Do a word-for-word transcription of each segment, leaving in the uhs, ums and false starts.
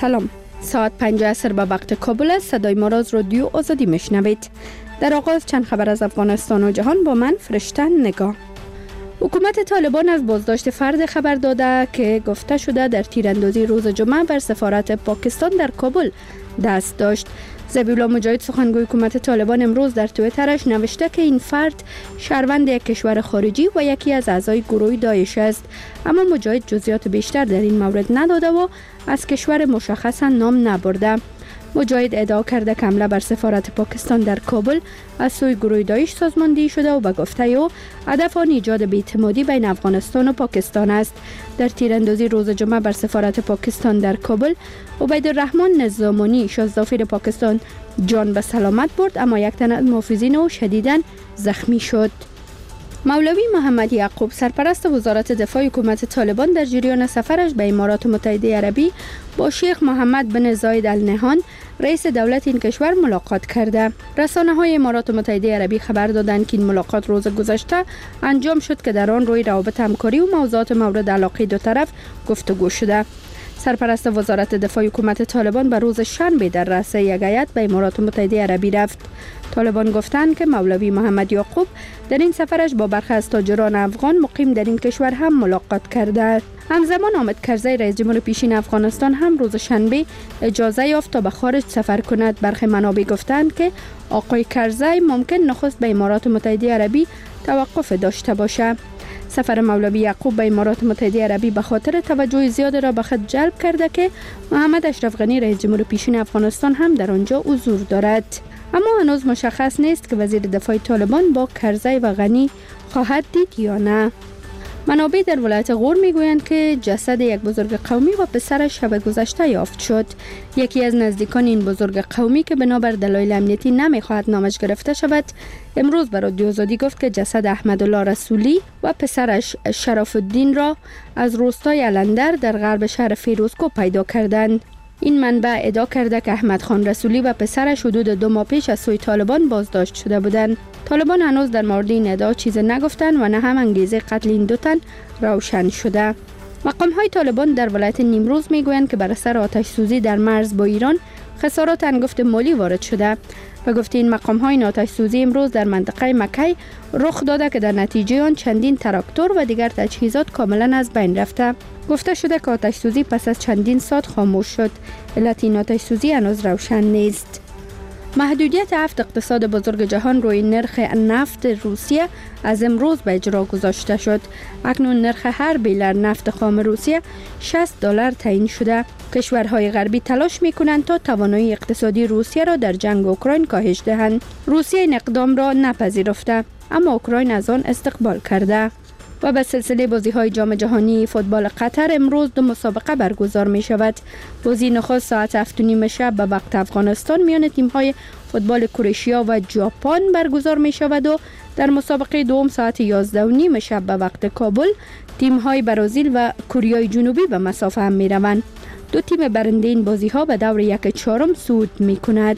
سلام. ساعت پنج عصر به وقت کابل است. صدای ما را از رادیو آزادی میشنوید. در آغاز چند خبر از افغانستان و جهان با من فرشته نگاه. حکومت طالبان از بازداشت فرد خبر داده که گفته شده در تیراندازی روز جمعه بر سفارت پاکستان در کابل دست داشت. ذبیح الله مجاهد سخنگوی حکومت طالبان امروز در توییترش نوشته که این فرد شهروند یک کشور خارجی و یکی از اعضای گروه داعش است، اما مجاهد جزئیات بیشتر در این مورد نداده و از کشور مشخصا نام نبرده. مجاهد ادعا کرده که حمله بر سفارت پاکستان در کابل از سوی گروه داعش سازماندهی شده و به گفته او هدف آن ایجاد بی‌اعتمادی بین افغانستان و پاکستان است. در تیراندازی روز جمعه بر سفارت پاکستان در کابل، عبیدالرحمن نظامانی شازدافیر پاکستان جان به سلامت برد، اما یک تن از محافظین او شدیداً زخمی شد. مولوی محمد یعقوب سرپرست وزارت دفاع حکومت طالبان در جریان سفرش به امارات متحده عربی با شیخ محمد بن زاید ال نهیان رئیس دولت این کشور ملاقات کرده. رسانه های امارات متحده عربی خبر دادند که این ملاقات روز گذشته انجام شد که در آن روی روابط همکاری و موضوعات مورد علاقه دو طرف گفتگو شده. سرپرست وزارت دفاع حکومت طالبان به روز شنبه در رأس یک هیئت به امارات متحده عربی رفت. طالبان گفتند که مولوی محمد یعقوب در این سفرش با برخی از تاجران افغان مقیم در این کشور هم ملاقات کرده است. همزمان حامد کرزی رئیس جمهور پیشین افغانستان هم روز شنبه اجازه یافت تا به خارج سفر کند. برخی منابع گفتند که آقای کرزی ممکن نخست به امارات متحده عربی توقف داشته باشد. سفر مولوی یعقوب به امارات متحده عربی به خاطر توجه زیاد را به خود جلب کرده که محمد اشرف غنی رئیس جمهور پیشین افغانستان هم در آنجا حضور دارد. اما هنوز مشخص نیست که وزیر دفاع طالبان با کرزی و غنی خواهد دید یا نه. منابع در ولایت غور میگویند که جسد یک بزرگ قومی و پسرش شب گذشته یافت شد. یکی از نزدیکان این بزرگ قومی که بنابر دلایل امنیتی نمیخواهد نامش گرفته شود، امروز به رادیو آزادی گفت که جسد احمدالله رسولی و پسرش شرف الدین را از روستای علندر در غرب شهر فیروزکوه پیدا کردند. این منبع ادعا کرده که احمد خان رسولی و پسرش حدود دو ماه پیش از سوی طالبان بازداشت شده بودند. طالبان هنوز در مورد این ادعا چیز نگفتند و نه هم انگیزه قتل این دو تن روشن شده. مقام‌های طالبان در ولایت نیمروز میگویند که بر اثر آتش سوزی در مرز با ایران خسارات انگفت مالی وارد شده. به گفته این مقام‌ها این آتش سوزی امروز در منطقه مکی رخ داده که در نتیجه آن چندین تراکتور و دیگر تجهیزات کاملا از بین رفته. گفته شده که آتش سوزی پس از چندین ساعت خاموش شد. علت این آتش سوزی هنوز روشن نیست. محدودیت هفت اقتصاد بزرگ جهان روی نرخ نفت روسیه از امروز به اجرا گذاشته شد. اکنون نرخ هر بیلر نفت خام روسیه شصت دلار تعیین شده. کشورهای غربی تلاش می‌کنند تا توانایی اقتصادی روسیه را در جنگ اوکراین کاهش دهند. روسیه این اقدام را نپذیرفته، اما اوکراین از آن استقبال کرده. و به سلسله بازی‌های جام جهانی فوتبال قطر امروز دو مسابقه برگزار می شود. بازی نخست ساعت هفت و نیم شب به وقت افغانستان میان تیم‌های فوتبال کرواتیا و ژاپن برگزار می شود و در مسابقه دوم ساعت یازده و نیم شب به وقت کابل تیم‌های برزیل و کره جنوبی به مسافه هم می روند. دو تیم برنده این بازی‌ها به دور یک چهارم صعود می کند.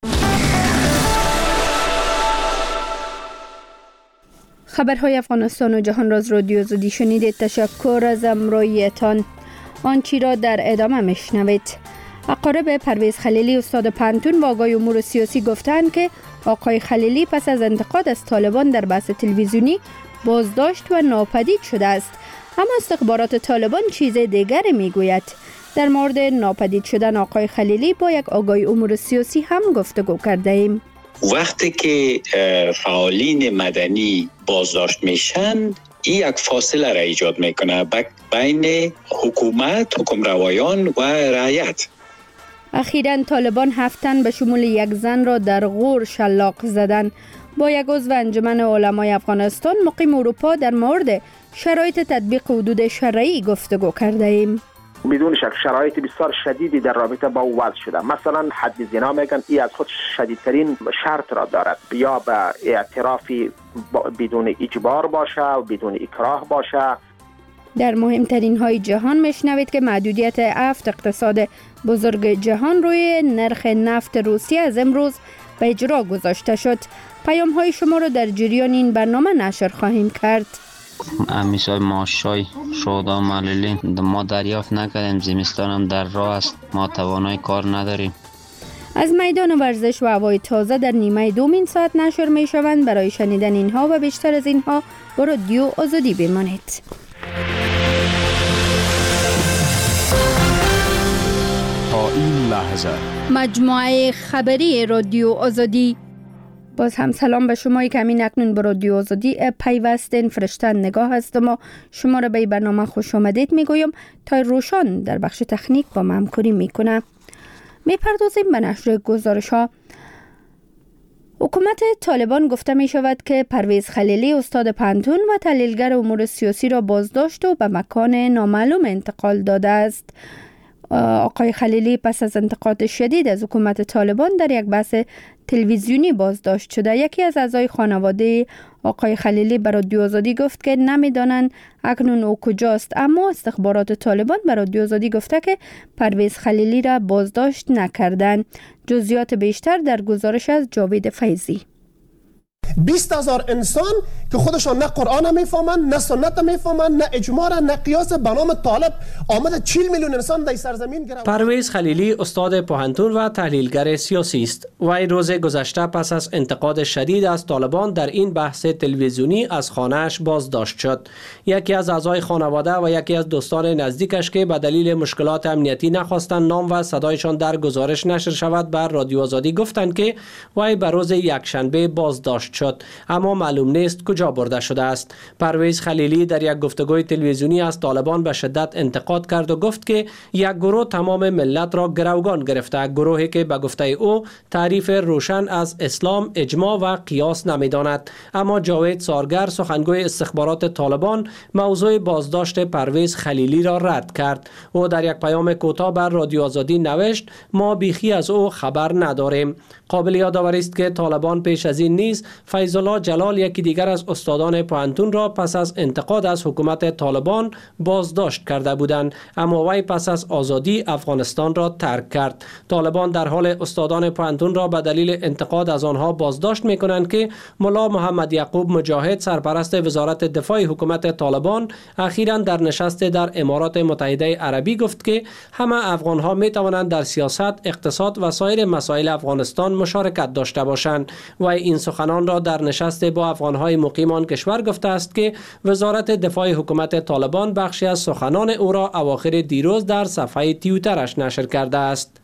خبرهای افغانستان و جهان را از رادیو آزادی شنیدید. تشکر از همراهیتان. آنچه را در ادامه میشنوید. اقارب پرویز خلیلی استاد پانتون و آقای امور سیاسی گفتند که آقای خلیلی پس از انتقاد از طالبان در بحث تلویزیونی بازداشت و ناپدید شده است، اما استخبارات طالبان چیز دیگری میگوید. در مورد ناپدید شدن آقای خلیلی با یک آقای امور سیاسی هم گفتگو کرده ایم. وقتی که فعالین مدنی بازداشت میشن، این یک فاصله را ایجاد میکنه بین حکومت، حکمروایان و رعیت. اخیراً طالبان هفت تن به شمول یک زن را در غور شلاق زدند. با یک عضو انجمن علمای افغانستان مقیم اروپا در مورد شرایط تطبیق حدود شرعی گفتگو کرده ایم. بدون شک شرایط بسیار شدیدی در رابطه با او وضع شده. مثلا حد زنا میگن ای از خود شدیدترین شرط را دارد، یا به اعترافی بدون اجبار باشه و بدون اکراه باشه. در مهمترین های جهان میشنوید که محدودیت هفت اقتصاد بزرگ جهان روی نرخ نفت روسیه از امروز به اجرا گذاشته شد. پیام های شما را در جریان این برنامه نشر خواهیم کرد. امیسای ماشای شودا ملیلی ما دریافت نکردیم. زمستان هم در راه است، ما توانای کار نداریم. از میدان ورزش و هوای تازه در نیمه دومین ساعت نشر می شوند. برای شنیدن اینها و بیشتر از اینها با رادیو آزادی بمانید. تا این لحظه مجموعه خبری رادیو آزادی. باز هم سلام به شما که همین اکنون به رادیو آزادی پیوستین. فرشته نگاه هستم و شما را به برنامه خوش آمدید میگویم. تا روشان در بخش تکنیک با من همکاری میکنه. میپردازیم به نشر گزارش ها. حکومت طالبان گفته می شود که پرویز خلیلی استاد پانتون و تحلیلگر امور سیاسی را بازداشت و به مکان نامعلوم انتقال داده است. آقای خلیلی پس از انتقاد شدید از حکومت طالبان در یک بحث تلویزیونی بازداشت شده. یکی از اعضای خانواده آقای خلیلی به رادیو آزادی گفت که نمیدانند اکنون او کجاست، اما استخبارات طالبان به رادیو آزادی گفته که پرویز خلیلی را بازداشت نکردند. جزئیات بیشتر در گزارش از جاوید فیضی. بیست هزار انسان که خودشان نه قرآن میفهمن، نه سنت میفهمن، نه اجماع، نه قیاس، به نام طالب آمده چهل میلیون انسان در سرزمین گرفت. پرویز خلیلی استاد پوهنتون و تحلیلگر سیاسی است. وی روز گذشته پس از انتقاد شدید از طالبان در این بحث تلویزیونی از خانه‌اش بازداشت شد. یکی از اعضای خانواده و یکی از دوستان نزدیکش که به دلیل مشکلات امنیتی نخواستند نام و صدایشان در گزارش نشر شود بر رادیو آزادی گفتند که وی به روز یکشنبه بازداشت شد، اما معلوم نیست کجا برده شده است. پرویز خلیلی در یک گفتگوی تلویزیونی از طالبان به شدت انتقاد کرد و گفت که یک گروه تمام ملت را گروگان گرفته، گروهی که به گفته او تعریف روشن از اسلام، اجماع و قیاس نمیداند. اما جاوید سارگر سخنگوی استخبارات طالبان موضوع بازداشت پرویز خلیلی را رد کرد. او در یک پیام کوتاه بر رادیو آزادی نوشت ما بیخی از او خبر نداریم. قابل یادآوری است که طالبان پیش از این نیز فیض الله جلال یکی دیگر از استادان پوهنتون را پس از انتقاد از حکومت طالبان بازداشت کرده بودند، اما وی پس از آزادی افغانستان را ترک کرد. طالبان در حال استادان پوهنتون را به دلیل انتقاد از آنها بازداشت می‌کنند که ملا محمد یعقوب مجاهد سرپرست وزارت دفاع حکومت طالبان اخیراً در نشست در امارات متحده عربی گفت که همه افغان‌ها می‌توانند در سیاست، اقتصاد و سایر مسائل افغانستان مشارکت داشته باشند. و این سخنان را در نشست با افغان‌های مقیم آن کشور گفته است که وزارت دفاع حکومت طالبان بخشی از سخنان او را اواخر دیروز در صفحه توییترش نشر کرده است.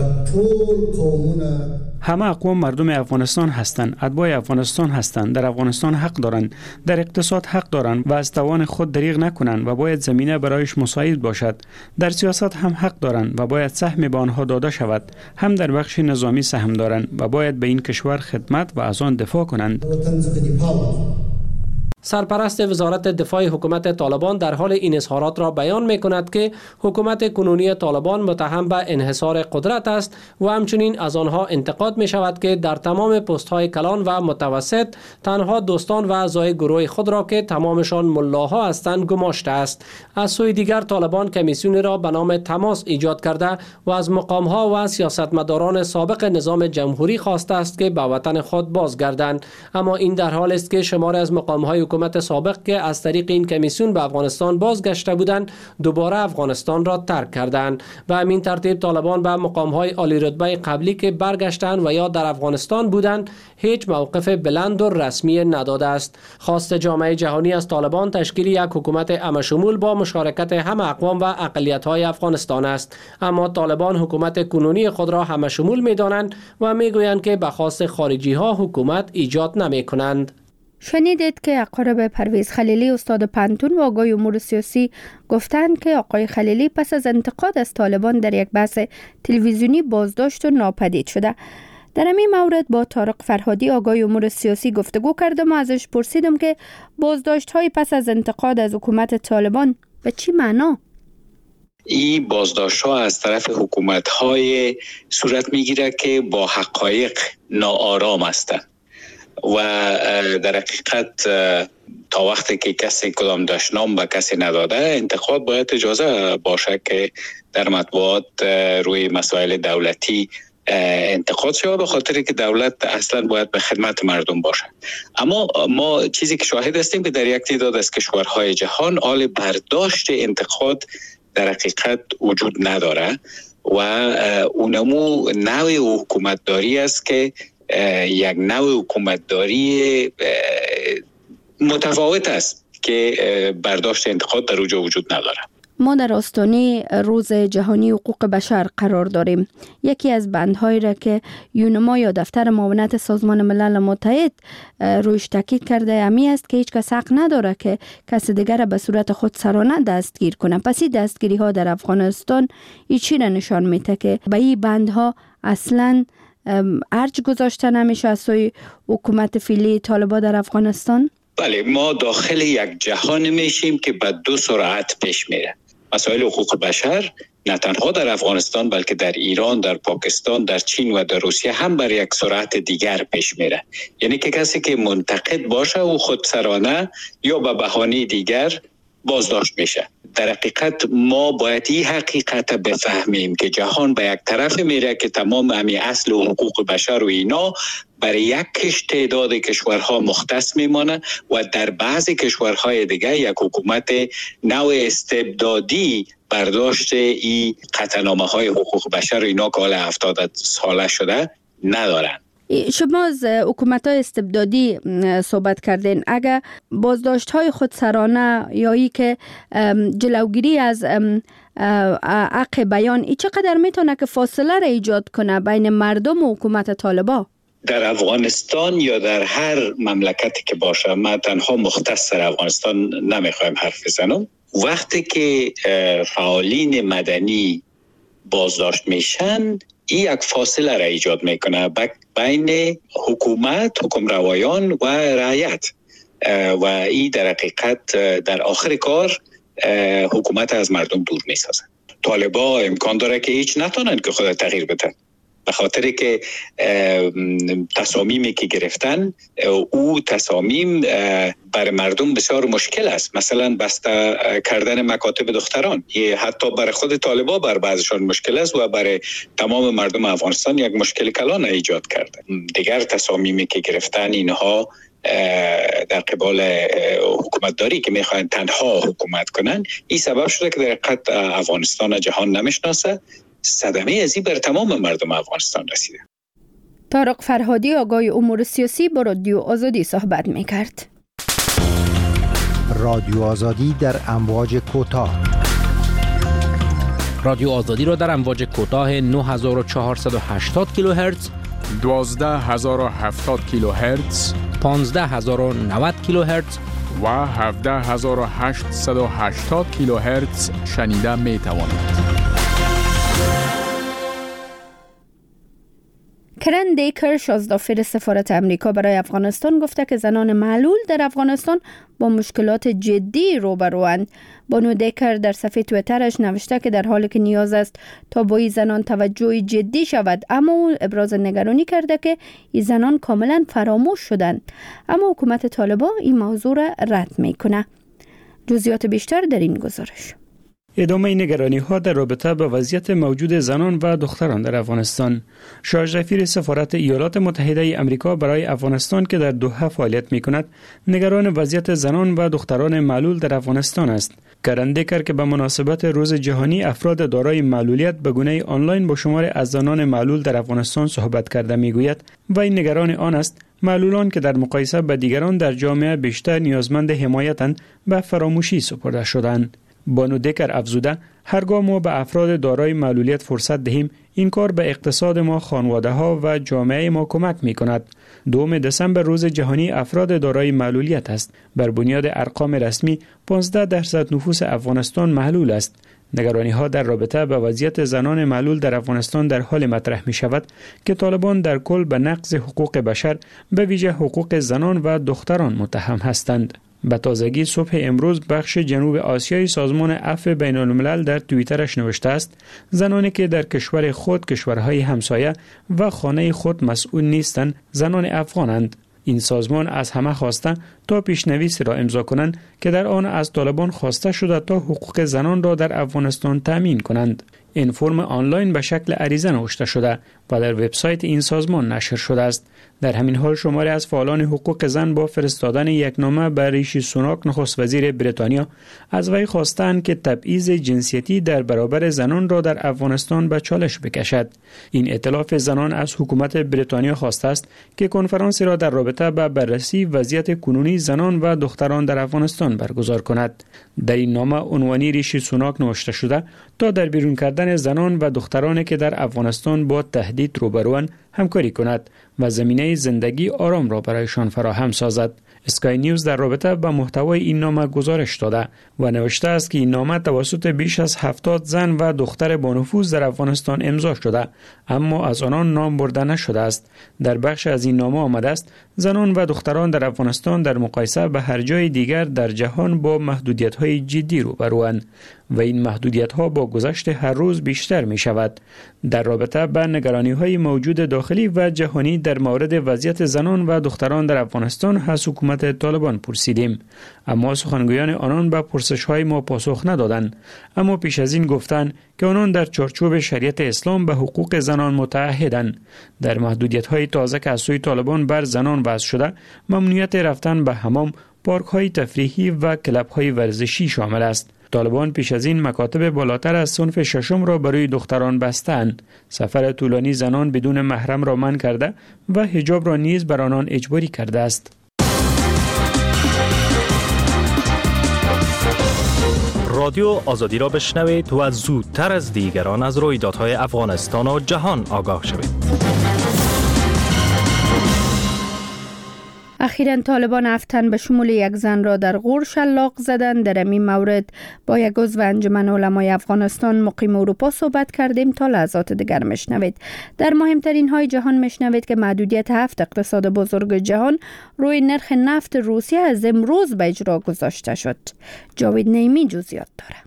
همه اقوام مردم افغانستان هستند، اتباع افغانستان هستند، در افغانستان حق دارند، در اقتصاد حق دارند و از توان خود دریغ نکنند و باید زمینه برایش مساعد باشد. در سیاست هم حق دارند و باید سهم به آنها داده شود. هم در بخش نظامی سهم دارند و باید به این کشور خدمت و از آن دفاع کنند. سرپرست وزارت دفاع حکومت طالبان در حال این اظهارات را بیان می کند که حکومت کنونی طالبان متهم به انحصار قدرت است و همچنین از آنها انتقاد می شود که در تمام پست های کلان و متوسط تنها دوستان و اعضای گروه خود را که تمامشان ملاها هستند گماشته است. از سوی دیگر طالبان کمیسیونی را به نام تماس ایجاد کرده و از مقام ها و سیاستمداران سابق نظام جمهوری خواسته است که به وطن خود بازگردند، اما این در حال است که شماری از مقام های حکومت سابق که از طریق این کمیسیون به افغانستان بازگشته بودند دوباره افغانستان را ترک کردند. به همین ترتیب طالبان به مقام‌های عالی رتبه قبلی که برگشتند و یا در افغانستان بودند هیچ موقف بلند و رسمی نداده است. خواست جامعه جهانی از طالبان تشکیل یک حکومت عامه‌شمول با مشارکت همه اقوام و اقلیت‌های افغانستان است، اما طالبان حکومت کنونی خود را همه‌شمول می‌دانند و می‌گویند که به خواست خارجی‌ها حکومت ایجاد نمی‌کنند. شنیدید که اقارب پرویز خلیلی استاد پانتون و آگای امور سیاسی گفتند که آقای خلیلی پس از انتقاد از طالبان در یک بحث تلویزیونی بازداشت و ناپدید شده. در همین مورد با طارق فرهادی آگای امور سیاسی گفتگو کردم و ازش پرسیدم که بازداشت های پس از انتقاد از حکومت طالبان به چی معنا؟ این بازداشت ها از طرف حکومت های صورت میگیره که با حقایق ناآرام هستند و در حقیقت تا وقتی که کسی کدام دشنام به کسی نداده انتقاد باید اجازه باشه که در مطبوعات روی مسائل دولتی انتقاد شود به خاطر که دولت اصلا باید به خدمت مردم باشد. اما ما چیزی که شاهد هستیم که در یک تعداد از کشورهای جهان حال برداشت انتقاد در حقیقت وجود نداره و اونمو نوع حکومتداری است که یک نوع حکومتداری متفاوت است که برداشت انتقاد در اونجا وجود نداره. ما در آستانه روز جهانی حقوق بشر قرار داریم. یکی از بندهایی را که یونما یا دفتر معاونت سازمان ملل متحد رویش تاکید کرده امی است که هیچ کس حق نداره که کس دیگر را به صورت خودسرانه دستگیر کنه. پس این دستگیری ها در افغانستان این چی را نشان میده که به این بندها اصلا ارج گذاشته نمیشه از سوی حکومت فعلی طالبان در افغانستان؟ بله، ما داخل یک جهان میشیم که به دو سرعت پیش میره. مسائل حقوق بشر نه تنها در افغانستان بلکه در ایران، در پاکستان، در چین و در روسیه هم بر یک سرعت دیگر پیش میره. یعنی که کسی که منتقد باشه و خودسرانه یا به بهانه دیگر بازداشت میشه. در حقیقت ما باید این حقیقت بفهمیم که جهان به یک طرف میره که تمام همین اصل و حقوق بشر و اینا برای یک تعداد کشورها مختص میمانه و در بعضی کشورهای دیگه یک حکومت نوع استبدادی برداشت این قطعنامه های حقوق بشر و اینا که حال هفتاد ساله شده ندارن. شما از حکومت های استبدادی صحبت کردین. اگر بازداشت های خودسرانه یا ای که جلوگیری از حق بیان ای چقدر میتونه که فاصله را ایجاد کنه بین مردم و حکومت طالبان؟ در افغانستان یا در هر مملکتی که باشه، من تنها مختص در افغانستان نمیخوایم حرف بزنم، وقتی که فعالین مدنی بازداشت میشن این یک فاصله را ایجاد میکنه بین حکومت، حکمروایان و رعیت و این در حقیقت در آخر کار حکومت از مردم دور میسازه. طالبا امکان داره که هیچ نتونن که خود تغییر بدن به خاطر که تصامیمی که گرفتن او تصامیم برای مردم بسیار مشکل است. مثلا بسته کردن مکاتب دختران، یه حتی برای خود طالبا بر بعضشان مشکل است و برای تمام مردم افغانستان یک مشکل کلان ایجاد کرده. دیگر تصامیمی که گرفتن اینها در قبال حکومت داری که میخواین تنها حکومت کنن، این سبب شده که در حقیقت افغانستان جهان نمیشناسه. صدمه ازی بر تمام مردم افغانستان رسیده. طارق فرهادی آگاه امور سیاسی با رادیو آزادی صحبت میکرد. رادیو آزادی در امواج کوتاه. رادیو آزادی را در امواج کوتاه نه هزار و چهارصد و هشتاد کیلوهرتز، دوازده هزار و هفتاد کیلوهرتز، پانزده هزار و نود کیلوهرتز و هفده هزار و هشتصد و هشتاد کیلوهرتز شنیده می توانید. کرن دیکر شازدافر سفارت امریکا برای افغانستان گفته که زنان معلول در افغانستان با مشکلات جدی روبروند. بانو دیکر در صفحه تویترش نوشته که در حالی که نیاز است تا با این زنان توجه جدی شود، اما او ابراز نگرانی کرده که این زنان کاملا فراموش شدند. اما حکومت طالبان این موضوع را رد میکنه. جزئیات بیشتر در این گزارش. ادامه نگرانی ها در رابطه با وضعیت موجود زنان و دختران در افغانستان. شاهزفیر سفارت ایالات متحده آمریکا برای افغانستان که در دوحه فعالیت می کند، نگران وضعیت زنان و دختران معلول در افغانستان است. کرن دیکر که به مناسبت روز جهانی افراد دارای معلولیت به گونه آنلاین با شمار از زنان معلول در افغانستان صحبت کرده می گوید و این نگران آن است معلولان که در مقایسه با دیگران در جامعه بیشتر نیازمند حمایتند به فراموشی سپرده شدند. بانو دیکر افزوده هرگاه ما به افراد دارای معلولیت فرصت دهیم، این کار به اقتصاد ما، خانواده ها و جامعه ما کمک می کند. دوم دسامبر روز جهانی افراد دارای معلولیت است. بر بنیاد ارقام رسمی پانزده درصد نفوس افغانستان معلول است. نگرانی ها در رابطه با وضعیت زنان معلول در افغانستان در حال مطرح می شود که طالبان در کل به نقض حقوق بشر به ویژه حقوق زنان و دختران متهم هستند. به تازگی صبح امروز بخش جنوب آسیای سازمان عفو بین الملل در توییترش نوشته است زنانی که در کشور خود، کشورهای همسایه و خانه خود مسئول نیستند، زنان افغانند. این سازمان از همه خواسته تا پیشنویسی را امضا کنند که در آن از طالبان خواسته شده تا حقوق زنان را در افغانستان تامین کنند. این فرم آنلاین به شکل عریضه نوشته شده و در وبسایت این سازمان نشر شده است. در همین حال شماری از فعالان حقوق زن با فرستادن یک نامه به ریشی سوناک نخست وزیر بریتانیا از وی خواستند که تبعیض جنسیتی در برابر زنان را در افغانستان به چالش بکشد. این ائتلاف زنان از حکومت بریتانیا خواسته است که کنفرانسی را در رابطه با بررسی وضعیت کنونی زنان و دختران در افغانستان برگزار کند. در این نامه عنوانی ریشی سوناک نوشته شده تا در بیرون کردن زنان و دخترانی که در افغانستان با تهدید روبروان همکاری کند و زمینه زندگی آرام را برایشان فراهم سازد. اسکای نیوز در رابطه با محتوای این نامه گزارش داده و نوشته است که این نامه توسط بیش از هفتاد زن و دختر با نفوذ در افغانستان امضا شده، اما از آنان نام برده نشده است. در بخش از این نامه آمده است زنان و دختران در افغانستان در مقایسه به هر جای دیگر در جهان با محدودیت‌های جدی روبروند و این محدودیت‌ها با گذشت هر روز بیشتر می شود. در رابطه با نگرانی‌های موجود داخلی و جهانی در مورد وضعیت زنان و دختران در افغانستان از حکومت طالبان پرسیدیم، اما سخنگویان آنان به پرسش‌های ما پاسخ ندادند. اما پیش از این گفتند که آنان در چارچوب شریعت اسلام به حقوق زنان متعهدند. در محدودیت‌های تازه که از سوی طالبان بر زنان وضع شده، ممنوعیت رفتن به حمام، پارک‌های تفریحی و کلب‌های ورزشی شامل است. طالبان پیش از این مکاتب بالاتر از صنف ششم را برای دختران بستند. سفر طولانی زنان بدون محرم را منع کرده و حجاب را نیز بر آنان اجباری کرده است. رادیو آزادی را بشنوید و زودتر از دیگران از رویدادهای افغانستان و جهان آگاه شوید. اخیراً طالبان افتن به شمول یک زن را در غور شلاق زدن. در این مورد با یک عضو انجمن علمای افغانستان مقیم اروپا صحبت کردیم. تا لحظات دیگر مشنوید. در مهمترین های جهان مشنوید که محدودیت هفت اقتصاد بزرگ جهان روی نرخ نفت روسیه از امروز به اجرا گذاشته شد. جاوید نعیمی جزئیات داره.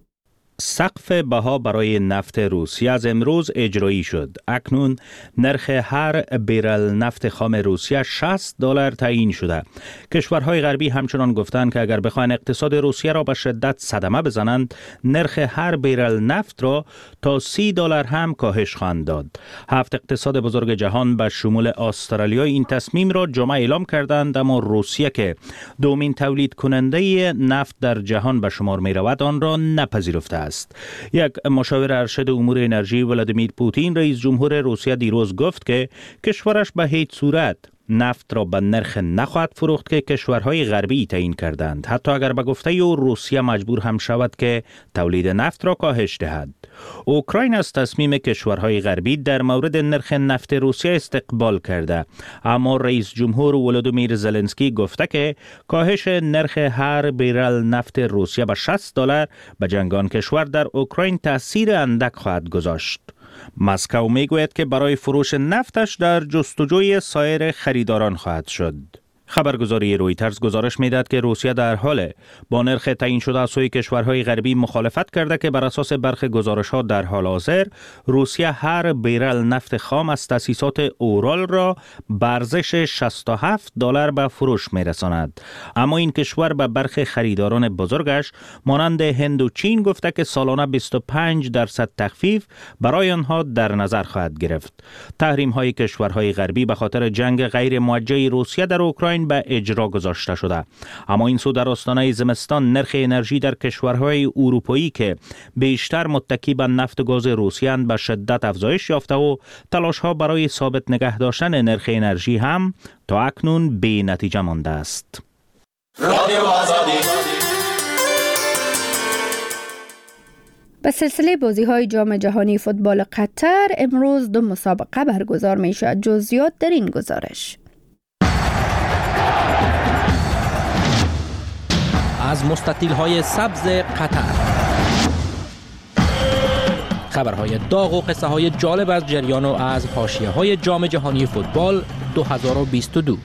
سقف بها برای نفت روسیه از امروز اجرایی شد. اکنون نرخ هر بیرل نفت خام روسیه شصت دلار تعیین شده. کشورهای غربی همچنان گفتند که اگر بخواهند اقتصاد روسیه را به شدت صدمه بزنند، نرخ هر بیرل نفت را تا سی دلار هم کاهش خواهند داد. هفت اقتصاد بزرگ جهان به شمول استرالیا این تصمیم را جمعه اعلام کردند، اما روسیه که دومین تولید کننده نفت در جهان به شمار می رود آن را نپذیرفته است. یک مشاور ارشد امور انرژی ولادیمیر پوتین رئیس جمهور روسیه دیروز گفت که کشورش به هیچ صورت نفت را به نرخ نخواهد فروخت که کشورهای غربی تعیین کردند، حتی اگر به گفته او روسیه مجبور هم شود که تولید نفت را کاهش دهد. اوکراین از تصمیم کشورهای غربی در مورد نرخ نفت روسیه استقبال کرده، اما رئیس جمهور ولادیمیر زلنسکی گفته که کاهش نرخ هر بیرل نفت روسیه به شصت دلار به جنگ آن کشور در اوکراین تأثیر اندک خواهد گذاشت. مسکو میگوید که برای فروش نفتش در جستجوی سایر خریداران خواهد شد. خبرگزاری رویترز گزارش میداد که روسیه در حال با نرخ تعیین شده از سوی کشورهای غربی مخالفت کرده که بر اساس برخی گزارش‌ها در حال حاضر روسیه هر بیرل نفت خام از تأسیسات اورال را به ارزش شصت و هفت دلار به فروش میرساند. اما این کشور به برخی خریداران بزرگش مانند هند و چین گفته که سالانه بیست و پنج درصد تخفیف برای آنها در نظر خواهد گرفت. تحریم‌های کشورهای غربی به خاطر جنگ غیر موجه روسیه در اوکراین به اجرا گذاشته شده، اما این سو در آستانه زمستان نرخ انرژی در کشورهای اروپایی که بیشتر متکی به نفت و گاز روسیه اند به شدت افزایش یافته و تلاش‌ها برای ثابت نگه داشتن نرخ انرژی هم تا اکنون بی نتیجه مانده است. به سلسله بازی‌های جام جهانی فوتبال قطر امروز دو مسابقه برگزار می‌شود. جزئیات در این گزارش. از مستطیل‌های سبز قطر، خبرهای داغ و قصه های جالب از جریان و از حاشیه‌های جام جهانی فوتبال دو هزار و بیست و دو.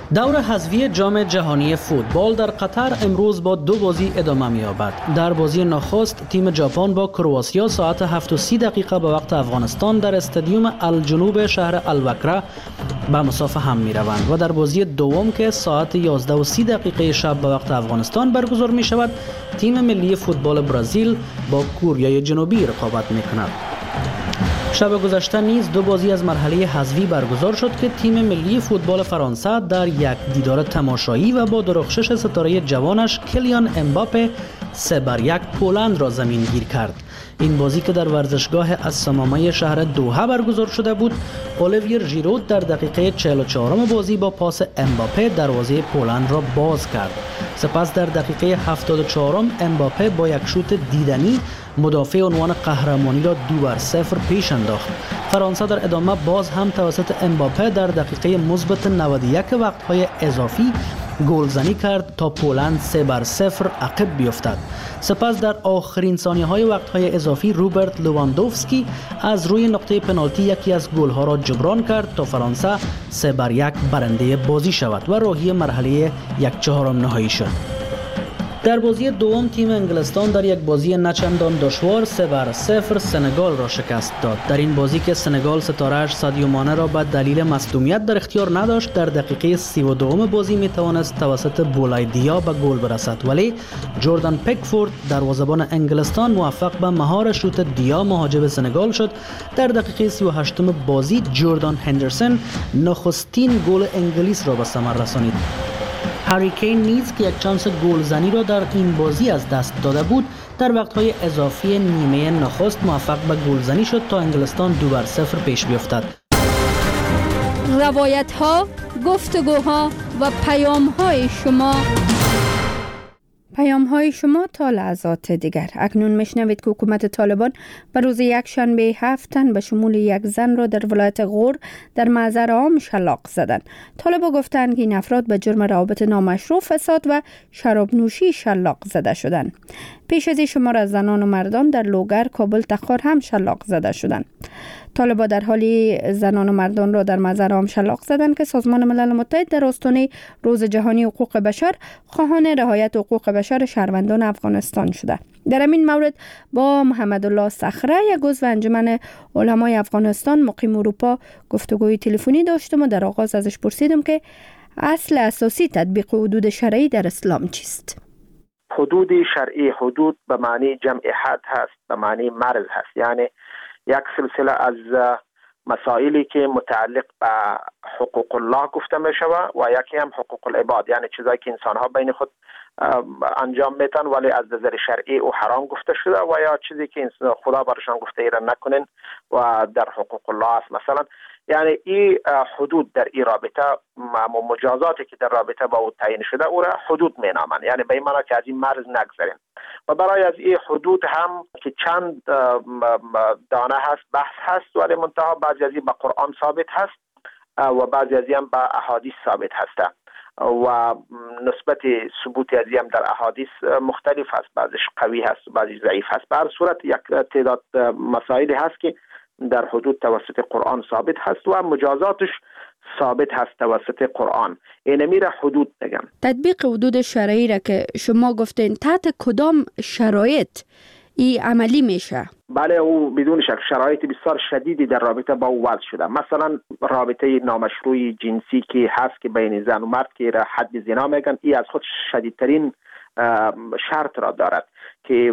دور حذفی جام جهانی فوتبال در قطر امروز با دو بازی ادامه می‌یابد. در بازی نخست تیم ژاپن با کرواتیا ساعت هفت و سی دقیقه به وقت افغانستان در استادیوم الجنوب شهر الوکره به مسافه هم می‌روند و در بازی دوم که ساعت یازده و سی دقیقه شب به وقت افغانستان برگزار می‌شود، تیم ملی فوتبال برزیل با کره جنوبی رقابت می‌کند. شب گذشته نیز دو بازی از مرحله حذفی برگزار شد که تیم ملی فوتبال فرانسه در یک دیدار تماشایی و با درخشش ستاره جوانش کلیان امباپه سه بر یک پولند را زمین گیر کرد. این بازی که در ورزشگاه السمامه شهر دوحه برگزار شده بود، اولیویر ژیرود در دقیقه چهل و چهارم بازی با پاس امباپه دروازه پولند را باز کرد. سپس در دقیقه هفتاد و چهارم امباپه با یک شوت دیدنی مدافع عنوان قهرمانی را دو بر صفر پیش انداخت. فرانسه در ادامه باز هم توسط امباپه در دقیقه مثبت نود و یک وقت‌های اضافی گلزنی کرد تا پولند سه بر صفر عقب بیفتد. سپس در آخرین ثانیه‌های وقت‌های اضافی روبرت لواندوفسکی از روی نقطه پنالتی یکی از گل‌ها را جبران کرد تا فرانسه سه بر یک برنده بازی شود و راهی مرحله یک چهارم نهایی شد. در بازی دوم تیم انگلستان در یک بازی نچندان دشوار سه بر صفر سنگال را شکست داد. در این بازی که سنگال ستاره‌اش سادیو مانه را به دلیل مصدومیت در اختیار نداشت، در دقیقه سی و دو بازی می توانست توسط بولای دیا به گل برسد، ولی جردن پیکفورد دروازه‌بان انگلستان موفق به مهار شوت دیا مهاجم سنگال شد. در دقیقه سی و هشت بازی جردان هندرسون نخستین گل انگلیس را به ثمر رسانید. هری کین نیز که یک چانس گلزنی را در این بازی از دست داده بود، در وقت‌های اضافی نیمه نخست موفق به گلزنی شد تا انگلستان دو بر صفر پیش بیفتد. روایت‌ها، گفتگوها و پیام‌های شما پیام های شما تا لحظات دیگر. اکنون میشنوید که حکومت طالبان به روز یک شنبه هفت تن به شمول یک زن را در ولایت غور در محضر عام شلاق زدند. طالبان گفتند که این افراد به جرم روابط نامشروع، فساد و شراب نوشی شلاق زده شدند. پیش از این شمار از زنان و مردان در لوگر، کابل، تخار هم شلاق زده شدند. طالبان در حالی زنان و مردان را در محضر عام شلاق زدند که سازمان ملل متحد در آستانه روز جهانی حقوق بشر خواهان رعایت حقوق بشر شهروندان افغانستان شده. در این مورد با محمد الله صخره، یک عضو انجمن علمای افغانستان مقیم اروپا، گفتگوی تلفنی داشتم و در آغاز ازش پرسیدم که اصل اساسی تطبیق حدود شرعی در اسلام چیست؟ حدود شرعی، حدود به معنی جمع حد هست، به معنی مرز هست، یعنی یک سلسله از مسائلی که متعلق به حقوق الله گفته می شود و یکی هم حقوق العباد، یعنی چیزایی که انسان ها بین خود انجام میتن ولی از نظر شرعی او حرام گفته شده و یا چیزی که خدا برشان گفته ایران نکنین و در حقوق الله است. مثلا یعنی این حدود در این رابطه و مجازاتی که در رابطه با او تعیین شده او را حدود می نامند، یعنی به این معنی که از این مرز نگذریم. و برای از این حدود هم که چند دانه هست بحث هست، ولی منتها بعضی از این به قرآن ثابت هست و بعضی از این هم به احادیث ثابت هست و نسبت ثبوت از این هم در احادیث مختلف هست، بعضیش قوی هست و بعضی ضعیف هست. به هر صورت یک تعداد مسائلی هست که در حدود توسط قرآن ثابت هست و مجازاتش ثابت هست توسط قرآن. این میره حدود میگن. تطبیق حدود شرعی را که شما گفتین تحت کدام شرایط ای عملی میشه؟ بله، او بدون شک شرایط بسیار شدیدی در رابطه با او وضع شده. مثلا رابطه نامشروع جنسی که هست که بین زن و مرد که را حد زنا میگن، ای از خود شدیدترین شرط را دارد که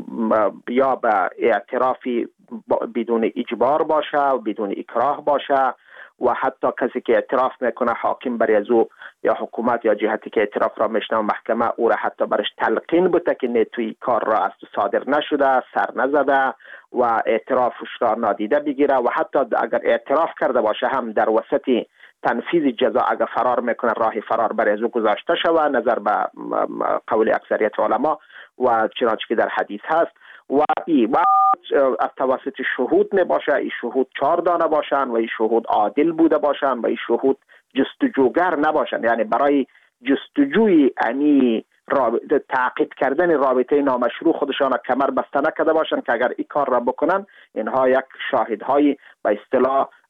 یا به اعترافی بدون اجبار باشه و بدون اکراه باشه و حتی کسی که اعتراف میکنه حاکم بر از او یا حکومت یا جهتی که اعتراف را میشنه محکمه او را حتی برش تلقین بوده که نه توی کار را از تو صادر نشده، سر نزده و اعترافش را نادیده بگیره و حتی اگر اعتراف کرده باشه هم در وسط تنفیذ جزا اگر فرار میکنه راه فرار بر از او گذاشته شود نظر به قول اکثریت علما و چنانچه که در حدیث هست. و ای و از توسط شهود نباشه، این شهود چهار دانه باشن و این شهود عادل بوده باشن و این شهود جستجوگر نباشن، یعنی برای جستجوی امی رابطه تعقیب کردن رابطه نامشروع خودشان کمر بسته نکرده باشن که اگر این کار را بکنن اینها یک شاهدهای به اصطلاح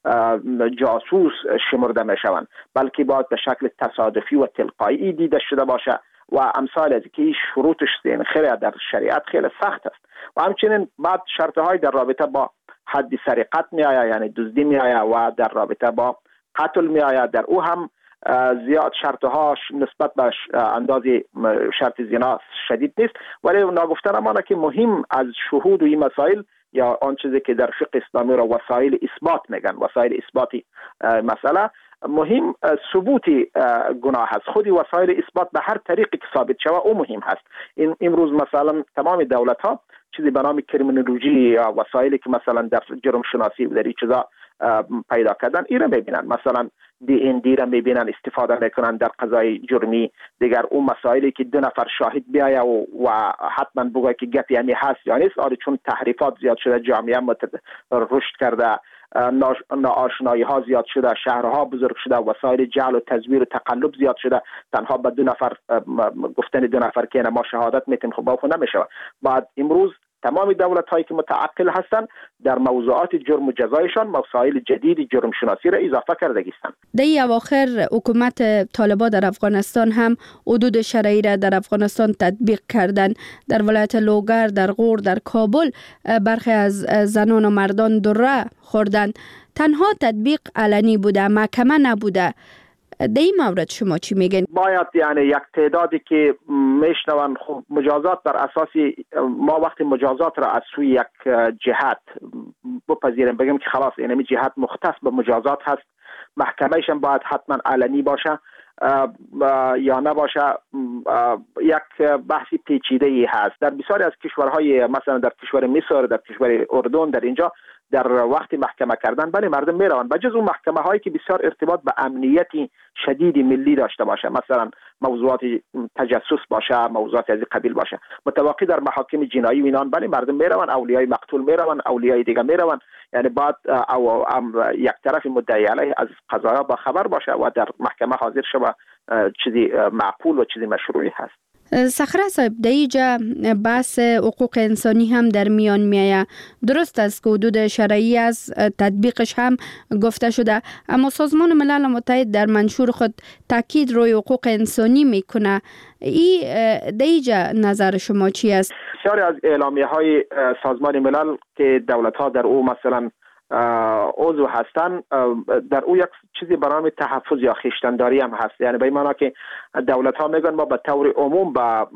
جاسوس شمرده می شوند، بلکه باید به شکل تصادفی و تلقایی دیده شده باشه و امثال از که شروطش خیلی در شریعت خیلی سخت است. و همچنین بعد شرطهای در رابطه با حد سرقت می آید، یعنی دزدی می آید و در رابطه با قتل می آید، در او هم زیاد شرطهاش نسبت به اندازه شرط زنا شدید نیست. ولی ناگفتن امانه که مهم از شهود و این مسائل یا آن چیزی که در فقه اسلامی را وسایل اثبات میگن، وسایل اثباتی مسئله مهم ثبوت گناه هست. خودی وسایل اثبات به هر طریقی که ثابت شود او مهم هست. این امروز مثلا تمام دولت ها چیزی به نام کریمینولوژی یا وسایلی که مثلا در جرم شناسی و در این چیزا پیدا کردن ایره میبینن، مثلا دی این دی را میبینن استفاده میکنن در قضای جرمی. دیگر اون مسائلی که دو نفر شاهد بیایه و, و حتما بگوی که گپی همی هست یا نیست، آره چون تحریفات زیاد شده، جامعه رشد کرده، ناآشنایی ها زیاد شده، شهرها بزرگ شده، وسایل جعل و تزویر و تقلب زیاد شده، تنها به دو نفر گفتن دو نفر که ما شهادت میتیم خب باخو نمیشه. بعد امروز تمام دولت هایی که متعقل هستند در موضوعات جرم و جزایشان مسائل جدید جرم شناسی را اضافه کرده هستند. در اواخر حکومت طالبان در افغانستان هم حدود شرعی را در افغانستان تطبیق کردند. در ولایت لوگر، در غور، در کابل برخی از زنان و مردان دره خوردند. تنها تطبیق علنی بوده، محکمه نبوده. در این مورد شما چی میگن؟ باید یعنی یک تعدادی که میشنون خب مجازات بر اساسی ما وقتی مجازات را از سوی یک جهت بپذیریم بگیم که خلاص اینمی جهت مختص به مجازات هست، محکمهش هم باید حتما علنی باشه یا نباشه، یک بحثی پیچیده ای هست. در بسیاری از کشورهای مثلا در کشور مصر، در کشور اردن، در اینجا در وقت محکمه کردن بله مردم میروند، بجز اون محکمه هایی که بسیار ارتباط به امنیتی شدید ملی داشته باشه، مثلا موضوعات تجسس باشه، موضوعات از این قبیل باشه. متواقی در محاکم جنایی و اینان بله مردم میروند، اولیای مقتول میروند، اولیای دیگه میروند. یعنی بعد او یک طرف مدعی علیه از قضایا با خبر باشه و در محکمه حاضر شود، چیزی معقول و چیزی مشروعی هست. صخره صاحب، در اینجا بحث حقوق انسانی هم در میان میآید. درست است که حدود شرعی از تطبیقش هم گفته شده، اما سازمان ملل متحد در منشور خود تاکید روی حقوق انسانی میکنه. این در اینجا نظر شما چی است؟ بسیاری از اعلامیه های سازمان ملل که دولت ها در او مثلا عضو هستن، در او یک چیزی به نام تحفظ یا خویشتنداری هم هست. یعنی به این معنی که دولت ها میگن ما به طور عموم با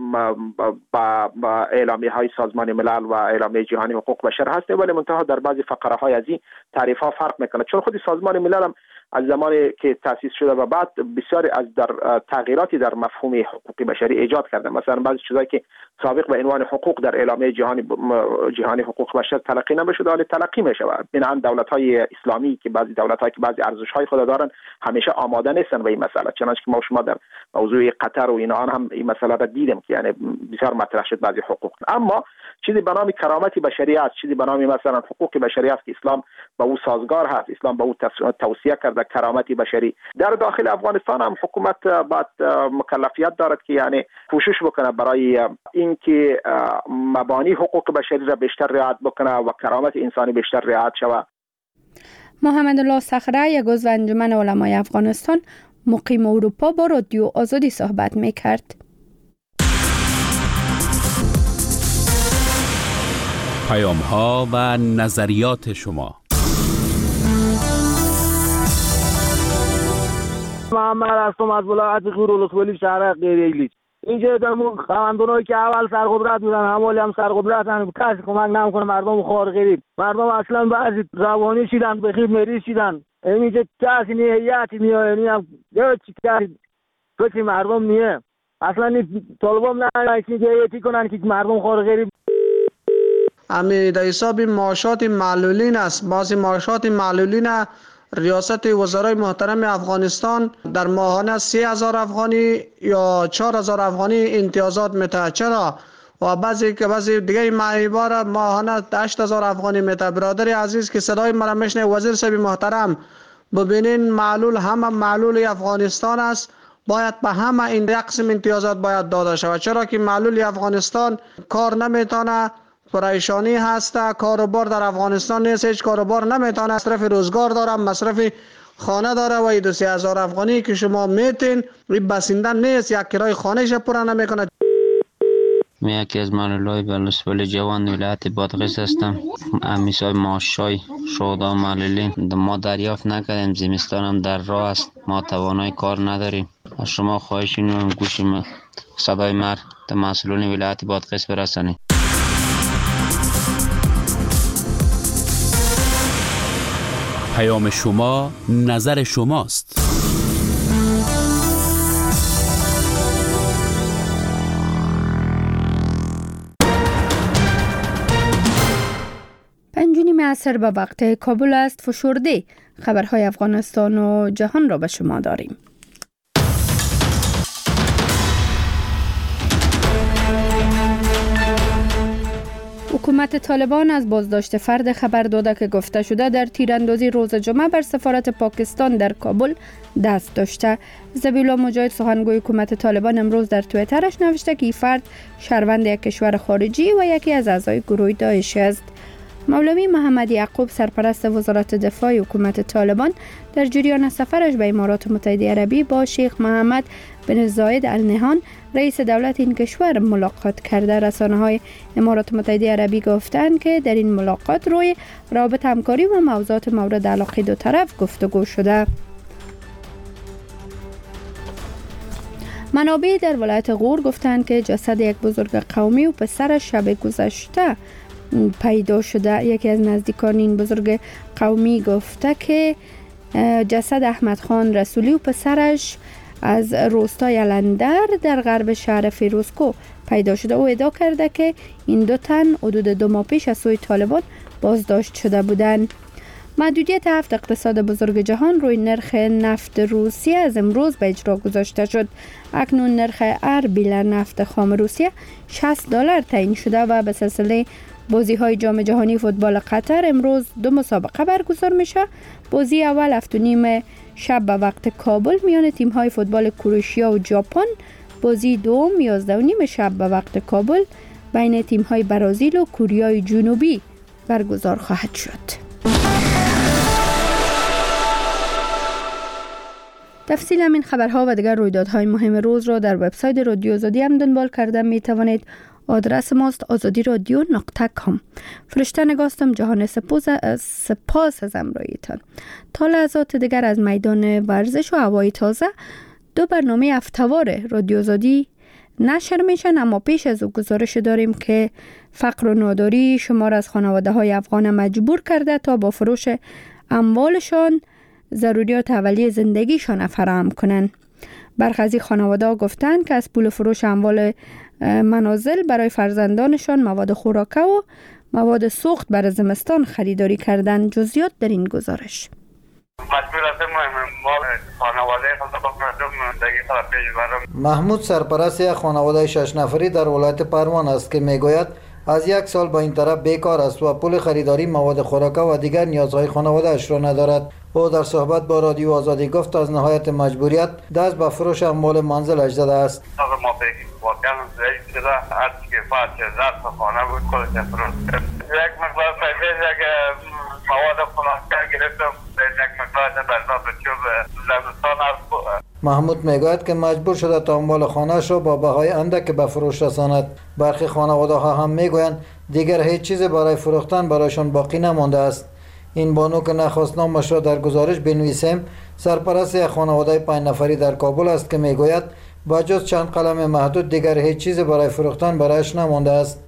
با با اعلامیه های سازمان ملل و اعلامیه جهانی حقوق بشر هستیم، ولی منتها در بعضی فقره های از این تعریف ها فرق میکنه، چون خود سازمان ملل هم از زمانی که تأسیس شده و بعد بسیاری از در تغییراتی در مفهوم حقوق بشری ایجاد کرده. مثلا بعضی چیزایی که سابق به عنوان حقوق در اعلامیه جهانی جهانی حقوق بشر تلقی نمیشد حالا تلقی میشه. بنابراین دولت‌های اسلامی که بعضی دولت‌های که بعضی ارزش‌های خود دارن همیشه آماده نیستن به این مسئله، چنانچه که ما شما در موضوع قطر و اینا هم این مسئله را دیدیم که یعنی بسیار مطرح شد بعضی حقوق. اما چیزی به نام کرامت بشری است، چیزی به نام مثلا حقوق بشری است که اسلام با او سازگار هست، اسلام با او توصیه کرده کرامت بشری. در داخل افغانستان هم حکومت باید مکلفیت دارد که یعنی کوشش بکنه برای اینکه مبانی حقوق بشری را بیشتر رعایت بکنه و کرامت انسانی بیشتر رعایت شود. محمد الله صخره، یک عضو انجمن علمای افغانستان مقیم اروپا، با رادیو آزادی صحبت میکرد. پیام ها و نظریات شما. محمد هستم از ولایت غور ولسوالی شهر غیریلی. اینجا دمون خواندونایی که اول سرقدرت بودن همالی هم سرقدرتن، کسی کمک نمیکنه مردم خوار غریب. مردم اصلا بعضی روانی شدن، بخیر مری شدن. اینجا کسی نیتی میاد، یعنی هم چی کسی کسی مردم نیه. اصلا این طالبان نه که نیتی کنن که مردم خوار غریب. امی در حساب معاشات معلولین است. بعضی معاشات معلولین ریاست وزرای محترم افغانستان در ماهانه سه هزار افغانی یا چهار هزار افغانی امتیازات میده. چرا؟ و بعضی که بعضی دیگه معیبار ماهانه هشت هزار افغانی میده. برادر عزیز که صدای مرا میشنه، وزیر صاحب محترم ببینین معلول همه معلول افغانستان است، باید به همه این قسم امتیازات باید داده شود. چرا که معلول افغانستان کار نمیتونه، پریشانی هست، کاروبار در افغانستان نیست، هیچ کاروبار نمیتونه، مصرف روزگار داره، مصرف خانه داره و این دو سی هزار افغانی که شما میتین این بسیندن نیست، یک کرای خانهش پورا نمیکنه. من یکی از معلولای بلوسبل جوان ولایت بادغیس هستم. امیسای ماشای شودا معلولین ما دریافت نکردیم، زمستان هم در راه است، ما توانای کار نداریم. از شما خواهش می‌کنم گوش صدای مر به مسئولین ولایت بادغیس برسانید. پیام شما نظر شماست. پنجونیم عصر به وقت کابل است. فشرده خبرهای افغانستان و جهان را به شما داریم. حکومت طالبان از بازداشت فرد خبر داده که گفته شده در تیراندازی روز جمعه بر سفارت پاکستان در کابل دست داشته. ذبیح الله مجاهد سخنگوی حکومت طالبان امروز در توییترش نوشته که این فرد شهروند یک کشور خارجی و یکی از اعضای گروه داعش است. مولوی محمد یعقوب سرپرست وزارت دفاع حکومت طالبان در جریان سفرش به امارات متحده عربی با شیخ محمد بن زاید ال نهیان رئیس دولت این کشور ملاقات کرده. رسانه‌های امارات متحده عربی گفتند که در این ملاقات روی رابط همکاری و موضوعات مورد علاقه دو طرف گفتگو شده. منابع در ولایت غور گفتند که جسد یک بزرگ قومی و پسرش شب گذشته پیدا شده. یکی از نزدیکان این بزرگ قومی گفته که جسد احمد خان رسولی و پسرش از روستای الندر در غرب شهر فیروزکو پیدا شده. او ادعا کرده که این دو تن حدود دو ماه پیش از سوی طالبان بازداشت شده بودند. محدودیت هفت اقتصاد بزرگ جهان روی نرخ نفت روسیه از امروز به اجرا گذاشته شد. اکنون نرخ هر بیلر نفت خام روسیه شصت دلار تعیین شده و به سلسله بازی های جام جهانی فوتبال قطر امروز دو مسابقه برگزار میشه. بازی اول هفت و نیم شب به وقت کابل میان تیم های فوتبال کرواتیا و ژاپن، بازی دوم یازده و نیم شب به وقت کابل بین تیم های برزیل و کره جنوبی برگزار خواهد شد. تفصیل همین خبرها و دیگر رویدادهای مهم روز را در وبسایت رادیو آزادی هم دنبال کرده می توانید. آدرس ماست آزادی رادیو نقطه کام. فرشته نگاستم جهان سپاس سپاس از امرایتان. تا لحظات دیگر از میدان ورزش و هوای تازه دو برنامه هفته‌وار رادیو آزادی نشر میشن، اما پیش از او گزارش داریم که فقر و ناداری شمار از خانواده های افغان مجبور کرده تا با فروش اموالشان ضروریات اولیه زندگیشان فراهم کنند. برخی از خانواده گفتند که از پول فروش اموال منازل برای فرزندانشان مواد خوراکه و مواد سوخت برای زمستان خریداری کردند. جزئیات در این گزارش. محمود سرپرست یک خانواده شش نفری در ولایت پروان است که میگوید از یک سال با این طرف بیکار است و پول خریداری مواد خوراکه و دیگر نیازهای خانواده اش را ندارد. او در صحبت با رادیو آزادی گفت از نهایت مجبوریت دست به فروش اموال منزلش زده است. واقعا ضعیف شده، هر چی که فقط که ظرف خانه بود کلش فروش کرد. یک مقدار پیسه یک مواد خوراکه گرفتم، یک مقدار برنامه چوب زمستان است. محمود میگوید که مجبور شده تا اموال خانه‌اش را با بهای اندک به فروش رساند. برخی خانواده ها هم میگویند دیگر هیچ چیز برای فروختن برایشان باقی نمانده است. این بانو که نخواستنامش را در گزارش بنویسیم، سرپرست یک خانواده پنج نفری در کابل است که میگوید با جز چند قلم محدود دیگر هیچ چیز برای فروختن برایش نمانده است.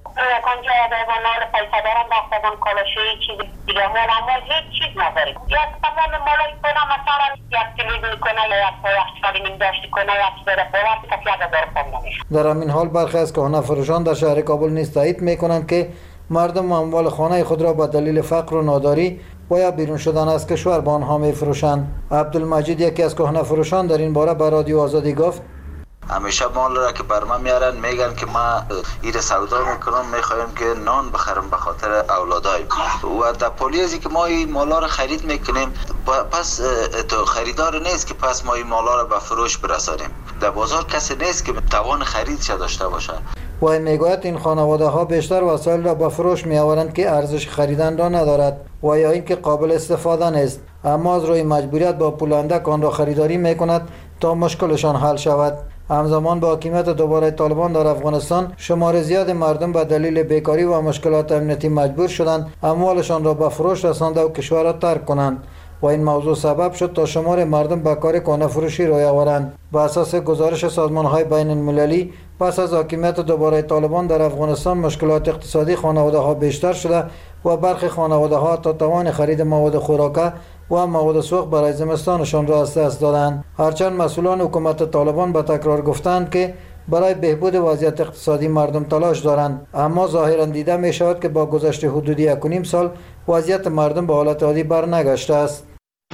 در همین حال برخی از کهنه فروشان در شهر کابل نیز تایید میکنند که مردم اموال خانه خود را به دلیل فقر و ناداری و یا بیرون شدن از کشور به آنها میفروشند. عبدالمجید یکی از کهنه فروشان در این باره به رادیو آزادی گفت همیشه مال را که بر من میارن میگن که ما ایر سودا میکنم، میخوایم که نان بخرم به خاطر اولادای و در پولیزی که ما این مالا را خرید میکنیم پس تو خریدار نیست که پس ما این مالا را به فروش برسانیم. در بازار کسی نیست که توان خریدش داشته باشه. و میگوید این خانواده ها بیشتر وسایل را به فروش می آورند که ارزش خریدن را ندارد و یا اینکه قابل استفاده نیست، اما از روی مجبوریت با پول اندک آن را خریداری می کند تا مشکلشان حل شود. همزمان با حاکمیت دوباره طالبان در افغانستان، شمار زیاد مردم به دلیل بیکاری و مشکلات امنیتی مجبور شدند اموالشان را به فروش رسانده و کشور را ترک کنند و این موضوع سبب شد تا شمار مردم به کار کهنه فروشی روی آورند. بر اساس گزارش سازمان‌های بین المللی، پس از حاکمیت دوباره طالبان در افغانستان مشکلات اقتصادی خانواده‌ها بیشتر شده و برخی خانواده‌ها تا توان خرید مواد خوراکه و مواد سوخت برای زمستانشان را از دست دادند. هرچند مسئولان حکومت طالبان به تکرار گفتند که برای بهبود وضعیت اقتصادی مردم تلاش دارند، اما ظاهرا دیده می شود که با گذشت حدود یک و نیم سال وضعیت مردم به حالت عادی برنگشته است.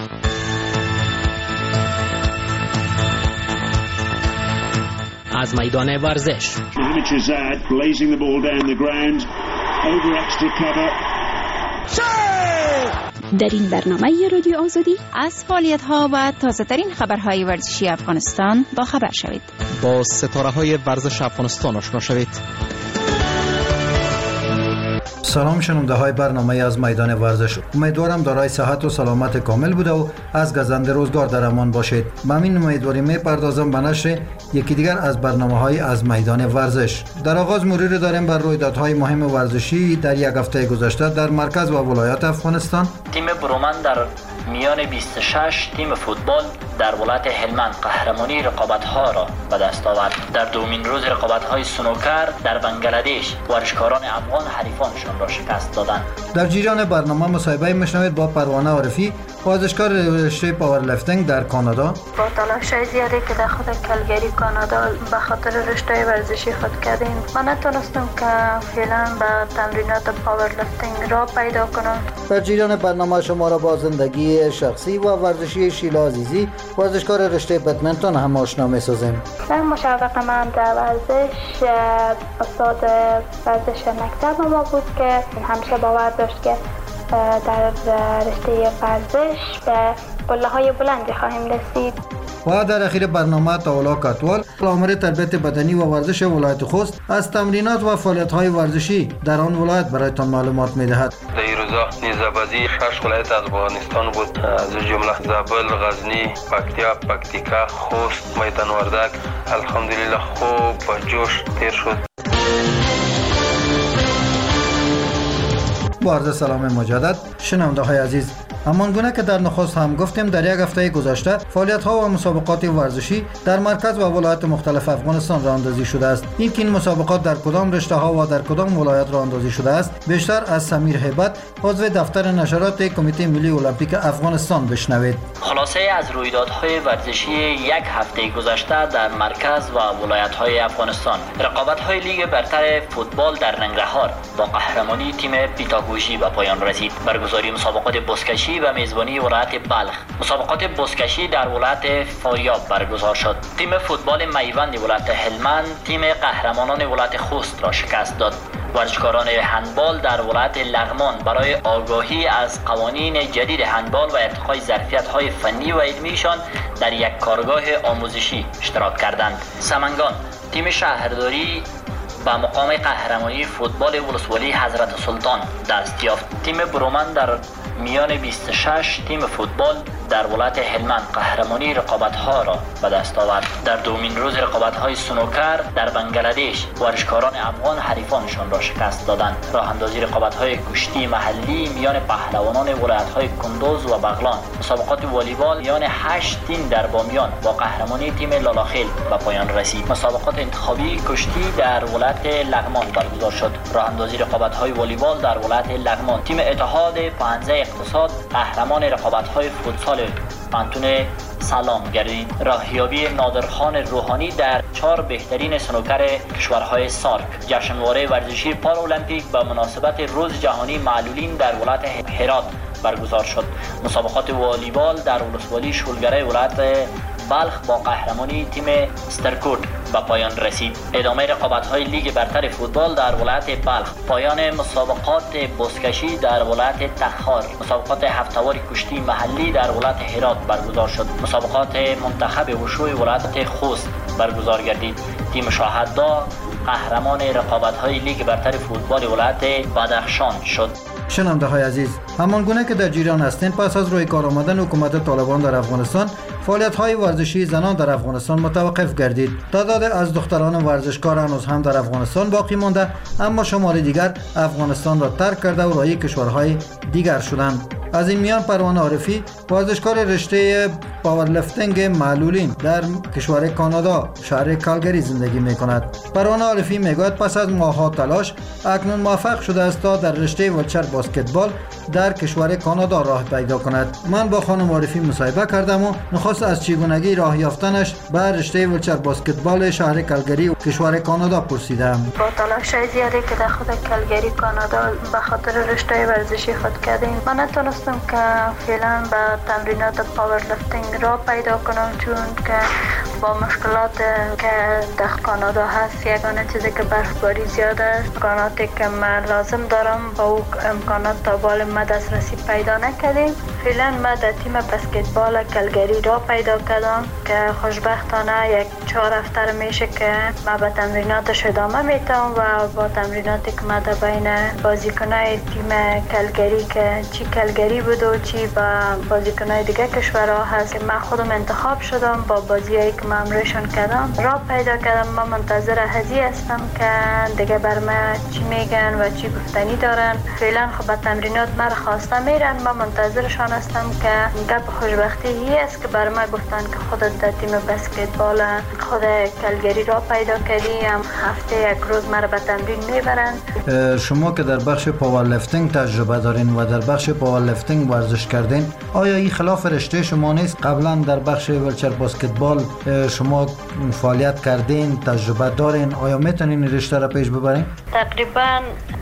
از میدان ورزش در این برنامه رادیو آزادی از فعالیت‌ها و تازه‌ترین خبرهای ورزشی افغانستان با خبر شوید. با ستاره‌های ورزش افغانستان آشنا شوید. سلام شنونده های برنامه از میدان ورزش، امیدوارم دارای صحت و سلامت کامل بوده و از گزنده روزگار در امان باشید. من این امیدواری میپردازم به نشر یکی دیگر از برنامه های از میدان ورزش. در آغاز مروری داریم بر رویدادهای مهم ورزشی در یک هفته گذشته در مرکز و ولایات افغانستان. تیم برومند در میان بیست و شش تیم فوتبال در ولایت هلمند قهرمانی رقابت‌ها را به دست آورد. در دومین روز رقابت‌های سنوکر در بنگلادش ورزشکاران افغان حریفانشان را شکست دادند. در جریان برنامه مصاحبه میشنوید با پروانه عارفی، ورزشکار رشته پاورلیفتینگ در کانادا. با تلاش زیادی که در خود کلگری کانادا به خاطر رشته ورزشی خود کردیم، من نتونستم که فعلا به تمرینات پاورلیفتینگ را پیدا کنم. در جریان برنامه شما را با زندگی شخصی و ورزشی شیلا عزیزی، ورزشکار رشته بدمنتون هم آشنا می‌سازیم. در مشوق من در ورزش، استاد ورزش مکتب ما بود که همیشه باور داشت که در رشته ورزش به پله‌های بلندی خواهیم رسید. و در اخیر برنامه تاولا کاتوال، آمر تربیت بدنی و ورزش ولایت خوست از تمرینات و فعالیت‌های ورزشی در آن ولایت برایتان معلومات می‌دهد. در این روزا نیزه‌بازی شش ولایت از افغانستان بود، از جمله زابل، غزنی، پکتیا، پکتیکا، خوست، میدان وردک. الحمدلله خوب و جوش تیر شد. با عرض سلام مجدد شنونده های عزیز، همان گونه که در نخست هم گفتیم، در یک هفته گذشته فعالیت ها و مسابقات ورزشی در مرکز و ولایات مختلف افغانستان راه اندازی شده است. این که این مسابقات در کدام رشته ها و در کدام ولایت راه اندازی شده است، بیشتر از سمیر هیبت، عضو دفتر نشرات کمیته ملی المپیک افغانستان بشنوید. خلاصه از رویدادهای ورزشی یک هفته گذشته در مرکز و ولایت‌های افغانستان. رقابت‌های لیگ برتر فوتبال در ننگرهار با قهرمانی تیم پیتاگوژی به پایان رسید. برگزاری مسابقات بزکشی و میزبانی ولایت بلخ. مسابقات بزکشی در ولایت فاریاب برگزار شد. تیم فوتبال میوند ولایت هلمند تیم قهرمانان ولایت خوست را شکست داد. ورزشکاران هندبال در ولایت لغمان برای آگاهی از قوانین جدید هندبال و ارتقای ظرفیت‌های فنی و علمیشان در یک کارگاه آموزشی اشتراک کردند. سمنگان تیم شهرداری با مقام قهرمانی فوتبال ولسوالی حضرت سلطان دست یافت. تیم برومند در میان بیست و شش تیم فوتبال در ولایت هلمند قهرمانی رقابت‌ها را به دست آورد. در دومین روز رقابت‌های سنوکر در بنگلادش ورزشکاران افغان حریفانشان را شکست دادند. راه اندازی رقابت‌های کشتی محلی میان پهلوانان ولایت‌های کندوز و بغلان. مسابقات والیبال میان هشت تیم در بامیان با قهرمانی تیم لالاخیل به پایان رسید. مسابقات انتخابی کشتی در ولایت لغمان برگزار شد. راه اندازی رقابت‌های والیبال در ولایت لغمان، تیم اتحاد پانزده اقتصاد قهرمان رقابت‌های فوتسال پانتون سلام گردید. راهیابی نادرخان روحانی در چهار بهترین سنوکر کشورهای سارک. جشنواره ورزشی پارالمپیک به مناسبت روز جهانی معلولین در ولایت هرات برگزار شد. مسابقات والیبال در ولسوالی شولگره ولایت بلخ با قهرمانی تیم استرکوت به پایان رسید. ادامه رقابت‌های لیگ برتر فوتبال در ولایت بلخ. پایان مسابقات بزکشی در ولایت تخار. مسابقات هفت‌وار کشتی محلی در ولایت هرات برگزار شد. مسابقات منتخب وشوی ولایت خوست برگزار گردید. تیم شاهددا قهرمان رقابت‌های لیگ برتر فوتبال ولایت بدخشان شد. شنونده های عزیز، همان گونه که در جریان هستیم، پس از روی کار آمدن حکومت طالبان در افغانستان، فعالیت های ورزشی زنان در افغانستان متوقف گردید. تعداد از دختران ورزشکار هنوز هم در افغانستان باقی مانده، اما شمار دیگر افغانستان را ترک کرده و راهی کشورهای دیگر شدند. از این میان پروانه عارفی، ورزشکار رشته پاورلیفتینگ معلولین در کشور کانادا شهر کالگری زندگی می کند. پروانه عارفی می گوید پس از ماه‌ها تلاش اکنون موفق شده است تا در رشته ویلچر باسکتبال در کشور کانادا راه پیدا کند. من با خانم عارفی مصاحبه کردم و نخست از چگونگی راه یافتنش به رشته ویلچر باسکتبال شهر کالگری و کشور کانادا پرسیدم. با تلاش زیادی که در خود کالگری کانادا به خاطر رشته ورزشی خود کردیم، من نتونستم که فعلا به تمرینات پاورلیفتینگ را پیدا کنم، چون که با مشکلات که در کانادا هست، یگانه چیزی که برفباری زیاد است، امکاناتی که من لازم دارم با او امکانات تا بال ما دسترسی پیدا نکردیم. فعلا ما در تیم بسکتبال کالگری را پیدا کردم که خوشبختانه یک چهار هفته میشه که ما به تمریناتش ادامه میتم و با تمریناتی که ما در بین بازیکنای تیم کالگری که چی کالگری بود و چی با بازیکنای دیگه کشورها هست که من خودم انتخاب شدم، با بازیایی که من امرشون کردم را پیدا کردم. ما منتظر هزی هستم که دیگه بر ما چی میگن و چی گفتنی دارن. فعلا خب تمرینات ما را خواسته میرن، ما منتظرشان هستم که گپ خوشبختی هی است که بر ما گفتن که خودت در تیم بسکتبال خود کالگری را پیدا کردی، هم هفته یک روز ما را به تمرین میبرن. شما که در بخش پاورلیفتینگ تجربه دارین و در بخش پاورلیفتینگ ورزش کردین، آیا این خلاف رشته شما نیست؟ قبلا در بخش ویلچر باسکتبال شما فعالیت کردین، تجربه دارین، آیا میتونین رشته را پیش ببرین؟ تقریبا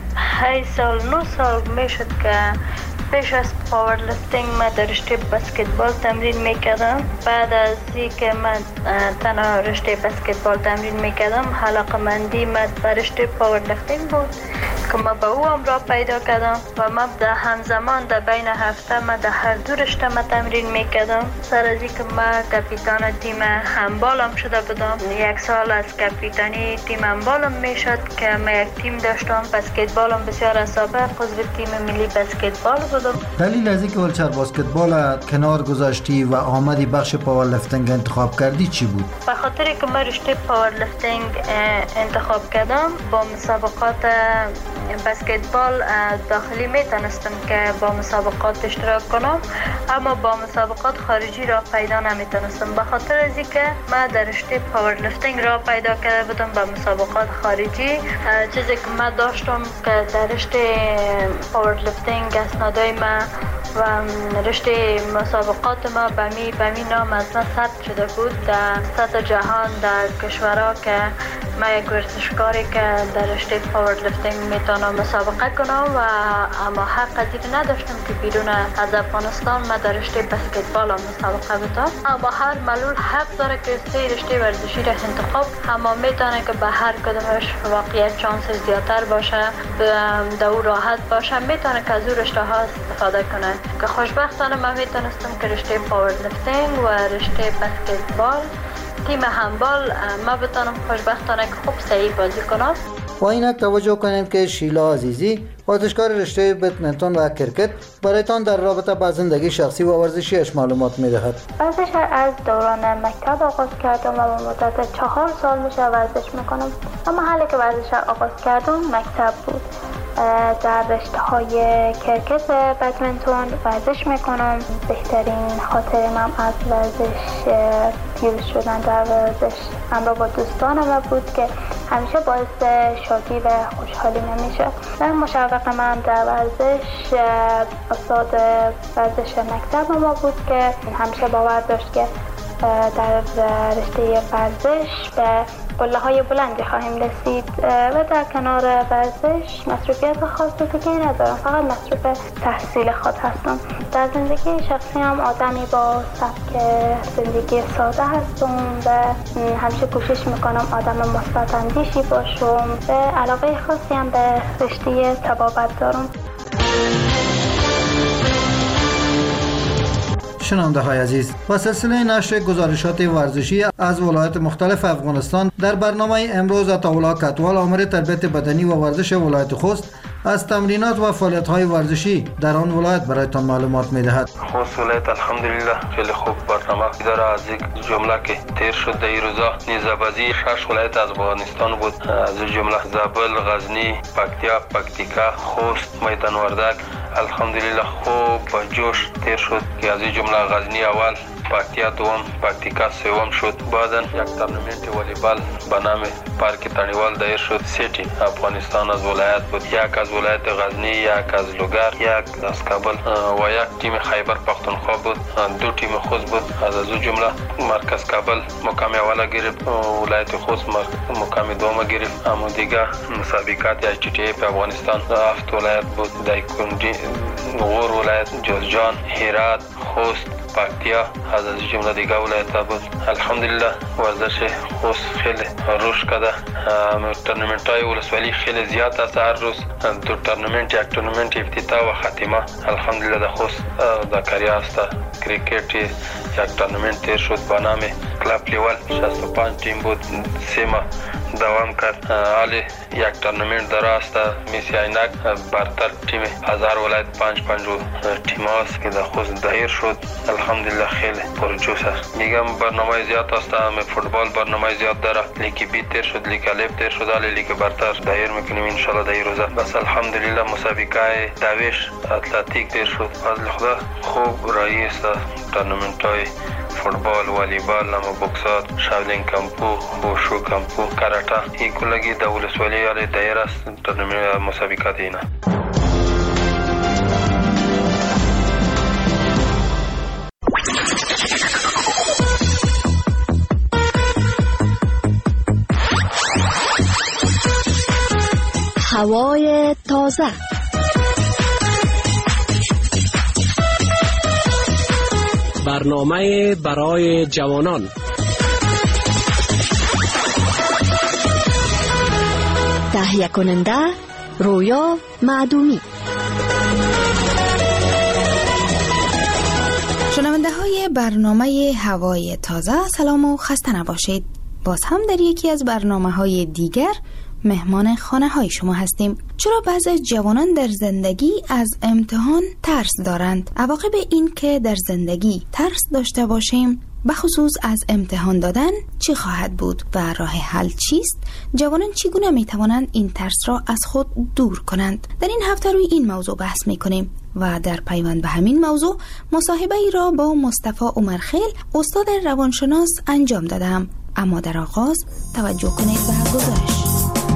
هشت سال نه سال میشد که پیش از پاورلیفتینگ من در رشته بسکتبال تمرین میکردم. بعد از اینکه من تنها رشته بسکتبال تمرین میکردم، علاقه‌مندی من به رشته پاورلیفتینگ بود که من به او هم را پیدا کردم و من در همزمان در بین هفته من در هر دو رشته من تمرین میکردم. سر از اینکه من کاپیتان تیم هندبالم شده بودم، یک سال از کاپیتانی تیم هندبالم میشد که من یک تیم داشتم. بسکتبالم بسیار از سابق عضو تیم ملی بسکتبال بودم. دلیل از اینکه ویلچر باسکتبال کنار گذاشتی و آمدی بخش پاورلیفتینگ انتخاب کردی چی بود؟ به خاطر که من رشته پاورلیفتینگ انتخاب کردم، با مسابقات بسکتبال داخلی میتونستم که با مسابقات اشتراک کنم، اما با مسابقات خارجی را پیدا نمیتونستم. به خاطر از اینکه من در رشته پاورلیفتینگ را پیدا کرده بودم با مسابقات خارجی، چیزی که من داشتم که در رشته پاورلیفتینگ اسنادای من و رشته مسابقات ما به می به می نام از من ثبت شده بود در سطح جهان، در کشورها که من یک ورزشکاری که در رشته پاورلیفتینگ میتونم مسابقه کنم و اما حق از این نداشتم که بیرون از افغانستان من در رشته بسکتبال مسابقه بدم. اما هر معلول حق داره که سه رشته ورزشی را انتخاب، اما میتونه که به هر کدومش واقعیت چانس زیادتر باشه، در او راحت باشه، میتونه که از او رشته ها استفاده کنه. که خوشبختانه من میتونستم که رشته پاورلیفتینگ و رشته بسکتبال تیم هندبال ما بتونم خوشبختانه که خوب صحیح بازی کنم. و اینک توجه کنید که شیلا عزیزی، ورزشکار رشته بدمنتون و کرکت، برایتان در رابطه با زندگی شخصی و ورزشیش معلومات میدهد. ورزش از دوران مکتب آغاز کردم و به مدت چهار سال میشه ورزش میکنم. اما حالی که ورزش آغاز کردم مکتب بود. در رشته های کرکت و بدمنتون ورزش میکنم. بهترین خاطر من از ورزش پیروز شدن در ورزش همراه با دوستانم بود که همیشه باعث شادی و خوشحالی نمیشه. در مشوق من در ورزش استاد ورزش مکتب ما بود که همیشه باور داشت که در رشته ورزش به قله های بلندی خواهیم رسید و در کنار ورزش مصروفیت خاصی دیگه ندارم، فقط مصروف تحصیل خود هستم. در زندگی شخصی هم آدمی با سبک زندگی ساده هستم و همیشه کوشش میکنم آدم مثبت اندیشی باشم و علاقه خاصی هم به رشته طبابت دارم. شنونده های عزیز، و سلسله نشر گزارشات ورزشی از ولایات مختلف افغانستان در برنامه امروز عطاالله کتوال آمر تربیت بدنی و ورزش ولایت خوست از تمرینات و فعالیت‌های ورزشی در آن ولایت برایتان معلومات می‌دهد. خوست ولایت الحمدلله خیلی خوب برنامه داره. از یک جمله که تیر شد در این روزا نیزه‌بازی شش ولایت از افغانستان بود، از جمله زابل، غزنی، پکتیا، پکتیکا، خوست، میدان وردک الحمدلله خوب با جوش تیر شد که از این جمله غزنی اول، پکتیا دوم، پکتیکا سوم شد. بعدن یک تورنمنت والیبال به نام پارک تانیوال دایر شد. سیتی افغانستان از ولایت بود، یک از ولایت غزنی، یک از لوگر، یک از کابل و یک تیم خیبر پختونخوا بود. دو تیم خوست بود. از از جمله مرکز کابل مقام اول گرفت، ولایت خوست مقام دوم گرفت. اما دیگه مسابقات اچ تی ای په افغانستان هفت ولایت بود، دایکنډي، غور ولایت، جوزجان، هرات، خوست، پکتیا از از جمله دیگه ولایت بود. الحمدلله ورزش خوست خیلی رشد کرده. تورنمنت های ولسوالی خیلی زیاد است. هر روز دو تورنمنت، یک تورنمنت افتتاح و خاتمه الحمدلله در خوست در کریا است. کریکت یک تورنمنت تیر شد با نام کلاب لیول، شصت و پنج تیم بود، سه ماه دوام کرد. حالی یک تورنمنت در است میسی عینک برتر تیم از هر ولایت پنج پنج تیم است که در خوست دایر شد. الحمدلله خیلی پرجوش است. دیگه برنامه زیاد است. هم فوتبال برنامه زیاد داره. لیگ بی تیر شد، لیگ الف تیر شد، حالی لیگ برتر دایر میکنیم ان شاء الله در این روزا. بس الحمدلله مسابقه دویش اتلتیک تیر شد. از خدا خوب رایی است. تورنمنت های فوتبال، والیبال، اما بوکسات، شاولین کمپو، بوشو کمپو، کاراته این کلگی در ولسوالی حالی دایر است. تورنمنت مسابقات اینا هوای تازه. برنامه برای جوانان. تهیه کننده رویا معدومی. شنونده های برنامه هوای تازه، سلام و خسته نباشید. باز هم در یکی از برنامه های دیگر مهمان خانه های شما هستیم. چرا بعضی از جوانان در زندگی از امتحان ترس دارند؟ عواقب این که در زندگی ترس داشته باشیم بخصوص از امتحان دادن چی خواهد بود و راه حل چیست؟ جوانان چگونه می توانند این ترس را از خود دور کنند؟ در این هفته روی این موضوع بحث می کنیم و در پیوند به همین موضوع مصاحبه ای را با مصطفی عمرخیل استاد روانشناس انجام دادم. اما در آغاز توجه کنید به گزارش.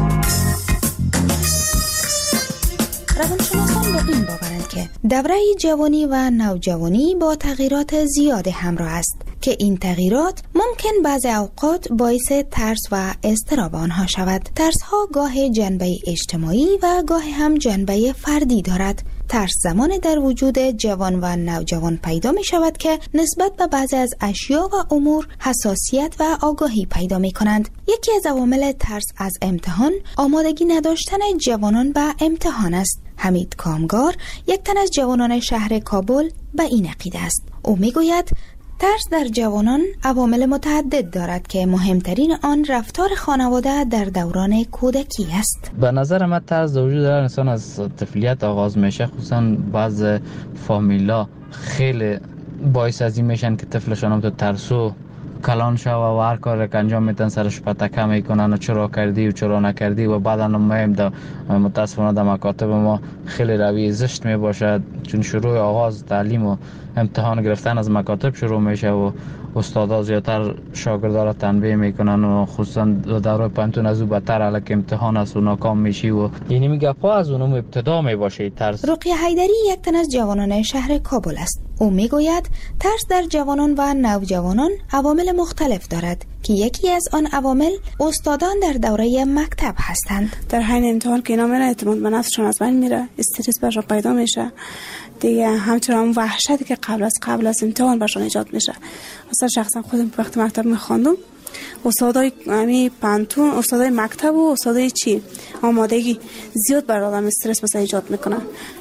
روانشناسان به این باورند که دوره جوانی و نوجوانی با تغییرات زیاد همراه است که این تغییرات ممکن بعضی اوقات باعث ترس و اضطراب آنها شود. ترس ها گاه جنبه اجتماعی و گاه هم جنبه فردی دارد. ترس زمان در وجود جوان و نوجوان پیدا می شود که نسبت به بعضی از اشیا و امور حساسیت و آگاهی پیدا می کنند. یکی از عوامل ترس از امتحان آمادگی نداشتن جوانان به امتحان است. حمید کامگار، یک تن از جوانان شهر کابل، به این عقیده است. او می گوید ترس در جوانان عوامل متعدد دارد که مهمترین آن رفتار خانواده در دوران کودکی است. به نظر من ترس در وجود هر انسان از طفولیت آغاز میشه. خصوصا بعض فامیلا خیلی باعث از این میشن که طفلشان هم تو ترسو کلان شو و هر کار که انجام میدن سرش پتکه میکنن و چرا کردی و چرا نکردی و بعدا مهم در متاسفانه در مکاتب ما خیلی روی زشت میباشد، چون شروع آغاز تعلیم و امتحان گرفتن از مکاتب شروع میشه و استادا زیادتر شاگردا را تنبیه میکنن و خصوصا دوره پانتون از او بدتر الک امتحان است و ناکام میشی و یعنی میگه پا از اونم ابتدا میباشه ترس. رقیه حیدری یک تن از جوانان شهر کابل است. او میگوید ترس در جوانان و نوجوانان عوامل مختلف دارد که یکی از آن عوامل استادان در دوره مکتب هستند. در حین امتحان که اینا میره اعتماد به نفسشون از بین میره، استرس برشون پیدا میشه دیگه، همچنان وحشتی که قبل از قبل از امتحان برشون ایجاد میشه. مثلا شخصا خودم وقتی مکتب میخواندم استادای امی پانتون، استادای مکتب و استادای چی آمادگی زیاد بر آدم استرس مثلا ایجاد میکنه.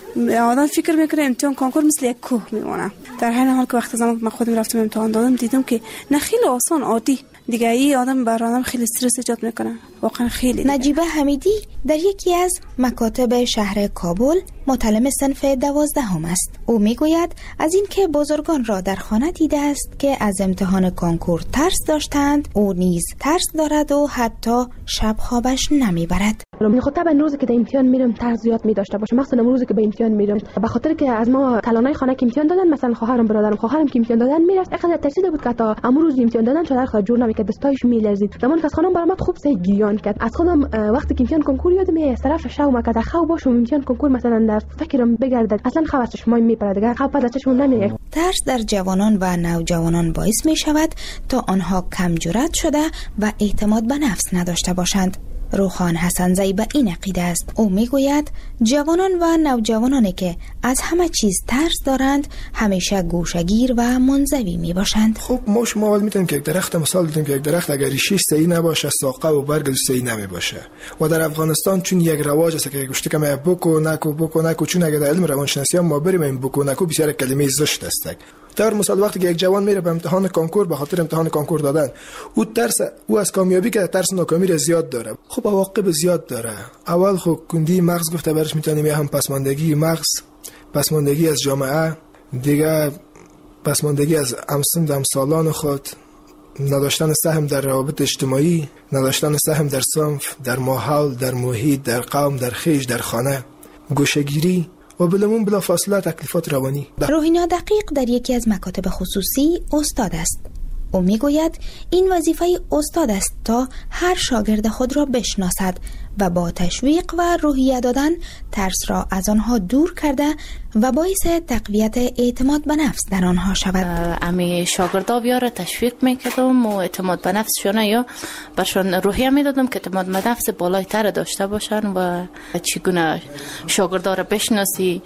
آدم فکر میکنه امتحان کنکور مثل یک کوه میمونه. در حین حال که وقتی زمان من خودم رفتم امتحان دادم دیدم که نه خیلی آسان عادی دیگه ای آدم بر آدم خیلی استرس ایجاد میکنه. واقعا خیلی دیگه. نجیبه حمیدی در یکی از مکاتب شهر کابل متعلم صنف دوازدهم است. او میگوید از اینکه بزرگان را در خانه دیده است که از امتحان کنکور ترس داشتند، او نیز ترس دارد و حتی شب خوابش نمیبرد. من خود طبعا روزی که در امتحان میرم ترس زیاد می داشته باشه، مثلا روزی که به امتحان میرم به خاطر که از ما کلانای خانه که امتحان دادن، مثلا خواهرم برادرم خواهرم که امتحان دادن میرفت اینقدر ترسیده بود که تا امروز امتحان دادن شده خود جور نمیکرد، دستایش میلرزید. زمان که از خانم برآمد خوب سه گریان کرد. از خودم وقتی که امتحان کنکور یادم میاد از طرف شوم که در خواب باشم امتحان کنکور مثلا در فکرم بگردد اصلا خبر چشم میپره دیگه خواب پس چشم نمیاد. ترس در جوانان و نوجوانان باعث می شود تا آنها کم جرأت شده و اعتماد به نفس نداشته باشند. روخان حسنزی به این عقیده است. او میگوید جوانان و نوجوانانی که از همه چیز ترس دارند همیشه گوشه‌گیر و منزوی می باشند. خب ما شما اول میتونیم که یک درخت مثال بزنیم که یک درخت اگر ریشش صحیح نباشه ساقه و برگ صحیح نمی باشه. و در افغانستان چون یک رواج است که گوشت که ما بکو نکو بکو نکو چون اگر در علم روانشناسی ما بریم این بکو نکو بسیار کلمه زشت است. در مثال وقتی که یک جوان میره به امتحان کنکور به خاطر امتحان کنکور دادن، او ترس او از کامیابی که ترس ناکامی را زیاد داره. خب عواقب زیاد داره. اول خب کندی مغز گفته برش میتونیم یا هم پسماندگی مغز، پسماندگی از جامعه، دیگه پسماندگی از همسن همسالان خود، نداشتن سهم در روابط اجتماعی، نداشتن سهم در صنف، در ماحول، در محیط، در قوم، در خیش، در خانه، گوشه‌گیری و بلمون بلا فاصله تکلیفات روانی. روحینا دقیق در یکی از مکاتب خصوصی استاد است. او میگوید این وظیفه استاد است تا هر شاگرد خود را بشناسد و با تشویق و روحیه دادن ترس را از آنها دور کرده و باعث تقویت اعتماد به نفس در آنها شود. امی شاگردا بیاره تشویق میکردم و اعتماد به نفسشون یا برشون روحیه میدادم که اعتماد به نفس بالایتر داشته باشن و چگونه شاگردا را بشناسی،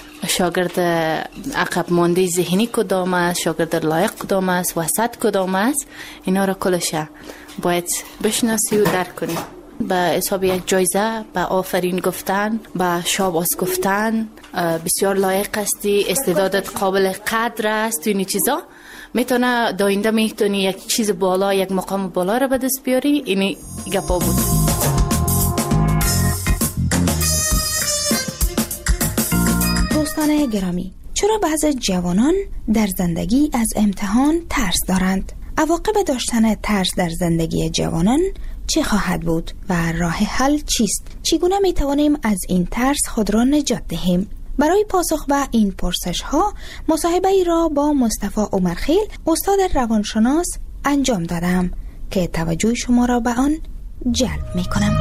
شاگرد عقب مانده ذهنی کدام است، شاگرد لایق کدام است، وسط کدام است، اینا را کلش باید بشناسی و درک کنی. به حساب یک جایزه، به آفرین گفتن، به شاباس گفتن، بسیار لایق هستی، استعدادت قابل قدر است، اینی چیزا میتونه داینده میتونی یک چیز بالا، یک مقام بالا را به دست بیاری. اینی گپا بود. دوستان گرامی، چرا بعض جوانان در زندگی از امتحان ترس دارند؟ عواقب داشتن ترس در زندگی جوانان چه خواهد بود و راه حل چیست؟ چگونه می توانیم از این ترس خود را نجات دهیم؟ برای پاسخ به این پرسش ها مصاحبه ای را با مصطفی عمرخیل استاد روانشناس انجام دادم که توجه شما را به آن جلب می کنم.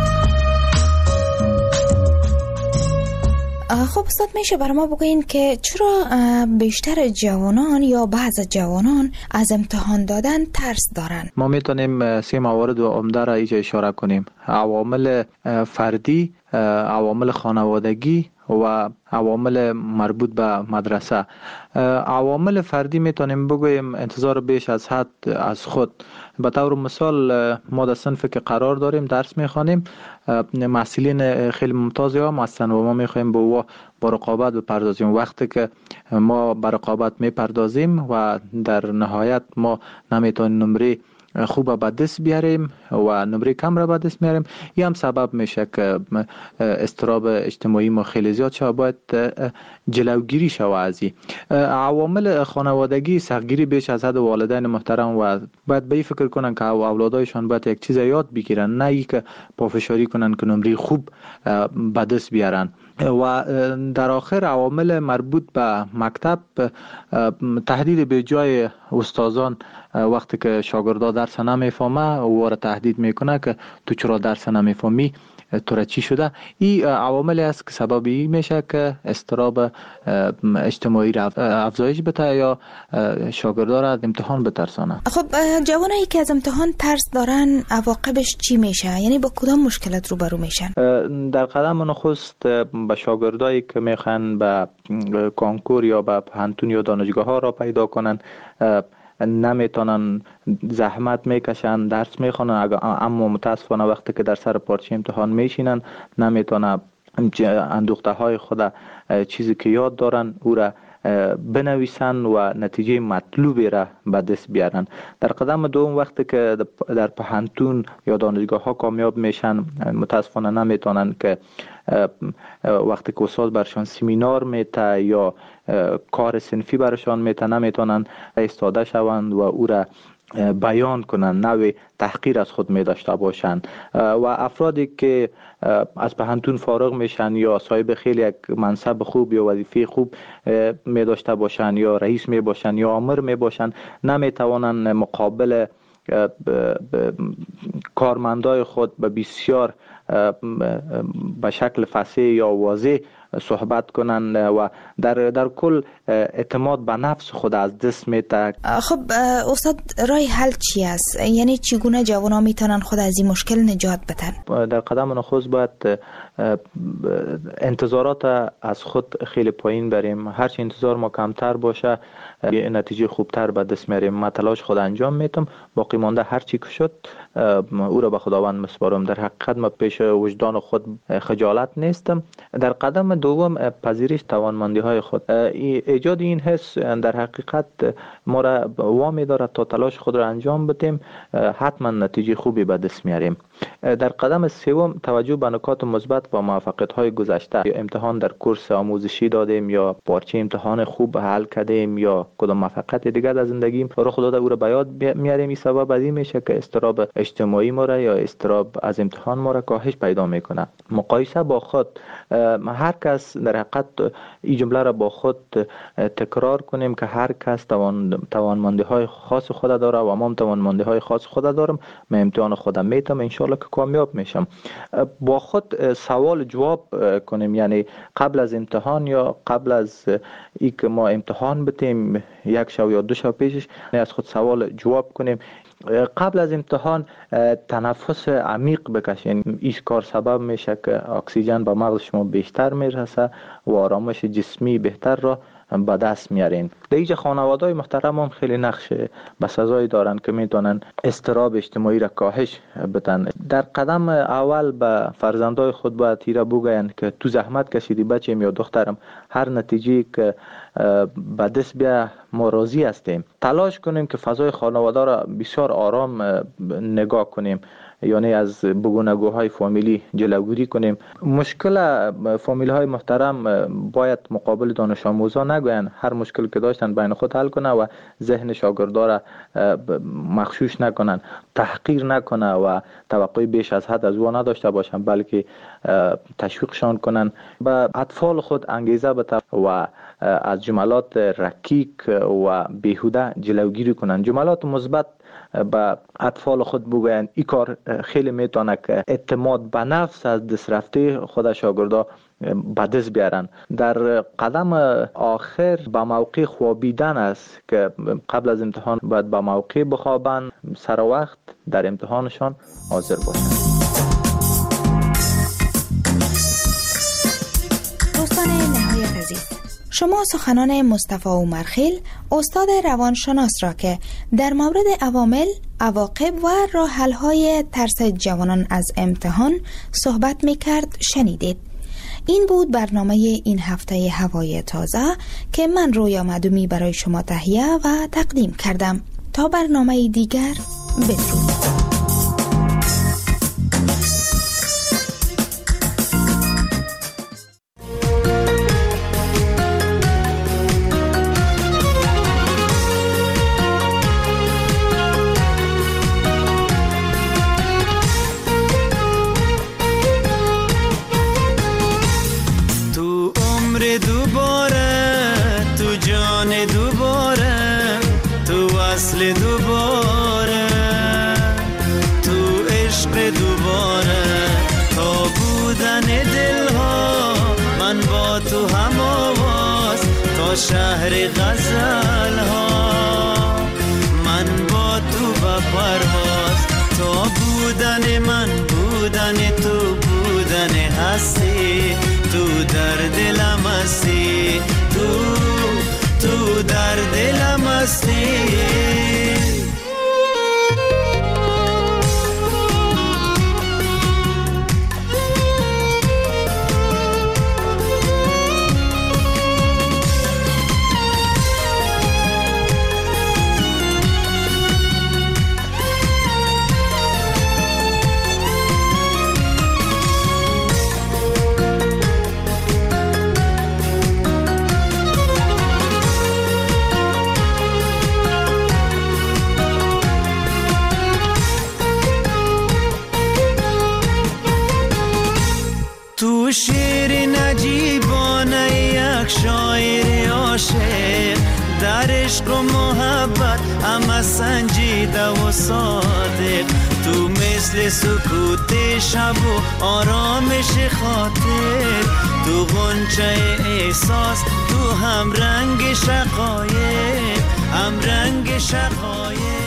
خب استاد، میشه برای ما بگوین که چرا بیشتر جوانان یا بعض جوانان از امتحان دادن ترس دارن؟ ما میتونیم سه موارد و عمده را اینجا اشاره کنیم: عوامل فردی، عوامل خانوادگی و عوامل مربوط به مدرسه. عوامل فردی میتونیم بگویم انتظار بیش از حد از خود. به طور مثال ما در صنفی که قرار داریم درس میخوانیم، محصلین خیلی ممتازی هم هستن و ما میخوایم به او با رقابت بپردازیم. وقتی که ما به رقابت میپردازیم و در نهایت ما نمیتونیم نمره خوب به دست بیاریم و نمره کم را به دست میاریم، این هم سبب میشه که اضطراب اجتماعی ما خیلی زیاد شده. باید جلوگیری شود از این. عوامل خانوادگی، سختگیری بیش از حد والدین محترم و باید به این فکر کنن که اولادایشان باید یک چیز یاد بگیرن، نه ای که پافشاری کنن که نمره خوب به دست بیارن. و در آخر عوامل مربوط به مکتب، تهدید به جای استادان وقتی که شاگردا درس نمیفهمه او را تهدید میکنه که تو چرا درس نمیفهمی، تو را چی شده. این عواملی است که سبب این میشه که اضطراب اجتماعی را افزایش بده یا شاگردا را از امتحان بترسانه. خب جوانایی که از امتحان ترس دارن عواقبش چی میشه؟ یعنی با کدام مشکلات روبرو میشن؟ در قدم نخست به شاگردایی که میخوان به کنکور یا به پانتون یا دانشگاه ها را پیدا کنن، نمیتونن، زحمت میکشن، درس میخونن، اما متاسفانه وقتی که در سر پارچه امتحان میشینن نمیتونن اندوخته های خود چیزی که یاد دارن او را بنویسن و نتیجه مطلوبی را به دست بیارن. در قدم دوم وقتی که در پهنتون یا دانشگاه ها کامیاب میشن، متاسفانه نمیتونن که وقتی که استاد برشان سمینار میته یا کار صنفی برشان میته نمیتونن ایستاده شوند و او را بیان کنن، نوع تحقیر از خود می داشته باشند. و افرادی که از پهنتون فارغ میشن یا صاحب خیلی یک منصب خوب یا وظیفه خوب می داشته باشند یا رئیس می باشند یا آمر می باشند، نمی توانند مقابل کارمندای خود به بسیار به شکل فصیح یا واضح صحبت کنند و در در کل اعتماد به نفس خود از دست میته. خب استاد، راه حل چی است؟ یعنی چگونه جوانان میتونن خود از این مشکل نجات بدن؟ در قدم نخست باید انتظارات از خود خیلی پایین بریم. هرچی انتظار ما کمتر باشه نتیجه خوبتر به دست میاریم. من تلاش خود انجام میتم، باقی مانده هر چی که شد او را به خداوند مسپارم. در حقیقت ما پیش وجدان خود خجالت نیستم. در قدم دوم پذیرش توانمندی های خود. ایجاد این حس در حقیقت ما را وامی دارد تا تلاش خود را انجام بدیم، حتما نتیجه خوبی به دست میاریم. در قدم سوم توجه به نکات مثبت و موفقیت های گذشته. یا امتحان در کورس آموزشی دادیم یا پارچه امتحان خوب حل کردیم یا کدام موفقیت دیگر در زندگیم رخ داده او را به یاد میاریم. این سبب از این میشه که اضطراب اجتماعی ما را یا اضطراب از امتحان ما را کاهش پیدا میکنه. مقایسه با خود، هر کس در حقیقت این جمله را با خود تکرار کنیم که هر کس توان توانمندی های خاص خود داره و ما توانمندی های خاص خود دارم. من امتحان خودم میتم، ان شاء الله که کامیاب میشم. با خود سوال جواب کنیم، یعنی قبل از امتحان یا قبل از ای که ما امتحان بتیم یک شب یا دو شب پیشش از خود سوال جواب کنیم. قبل از امتحان تنفس عمیق بکشین. این کار سبب میشه که اکسیژن به مغز شما بیشتر میرسه و آرامش جسمی بهتر را به دست میارین. در اینجا خانواده‌های محترم هم خیلی نقش بسزایی دارن که میتونن اضطراب اجتماعی را کاهش بدن. در قدم اول به فرزندای خود باید ایره بگوین که تو زحمت کشیدی بچه‌م یا دخترم، هر نتیجه که به دست بیا ما راضی هستیم. تلاش کنیم که فضای خانواده را بسیار آرام نگاه کنیم، یعنی از بگونگوهای فامیلی جلوگیری کنیم. مشکل فامیلی های محترم باید مقابل دانش آموزان نگوین، هر مشکل که داشتن بین خود حل کنه و ذهن شاگردا را مغشوش نکنن، تحقیر نکنه و توقع بیش از حد از او نداشته باشن، بلکه تشویقشان کنن، به اطفال خود انگیزه بده و از جملات رکیک و بیهوده جلوگیری کنن. جملات مثبت به اطفال خود بگوین. این کار خیلی میتونه که اعتماد به نفس از دست رفته خود شاگردا به دست بیارن. در قدم آخر به موقع خوابیدن است که قبل از امتحان باید به موقع بخوابن، سر وقت در امتحانشان حاضر باشن. دوستان نهایت عزیز، شما سخنان مصطفی عمرخیل، استاد روانشناس را که در مورد عوامل، عواقب و راه حل‌های ترس جوانان از امتحان صحبت می‌کرد شنیدید. این بود برنامه این هفته هوای تازه که من رویا معدومی برای شما تهیه و تقدیم کردم. تا برنامه دیگر، بدرود. دوباره تو عشق دوباره تا بودن دلها من با تو هم آواز تا شهر غزل ها من با تو با پرواز تا بودن من بودن تو بودن هستی تو در دلم هستی تو تو در دلم هستی. در عشق و محبت همه سنجیده و صادق. تو مثل سکوت شب و آرامش خاطر، تو غنچه احساس، تو هم رنگ شقایق، هم رنگ شقایق.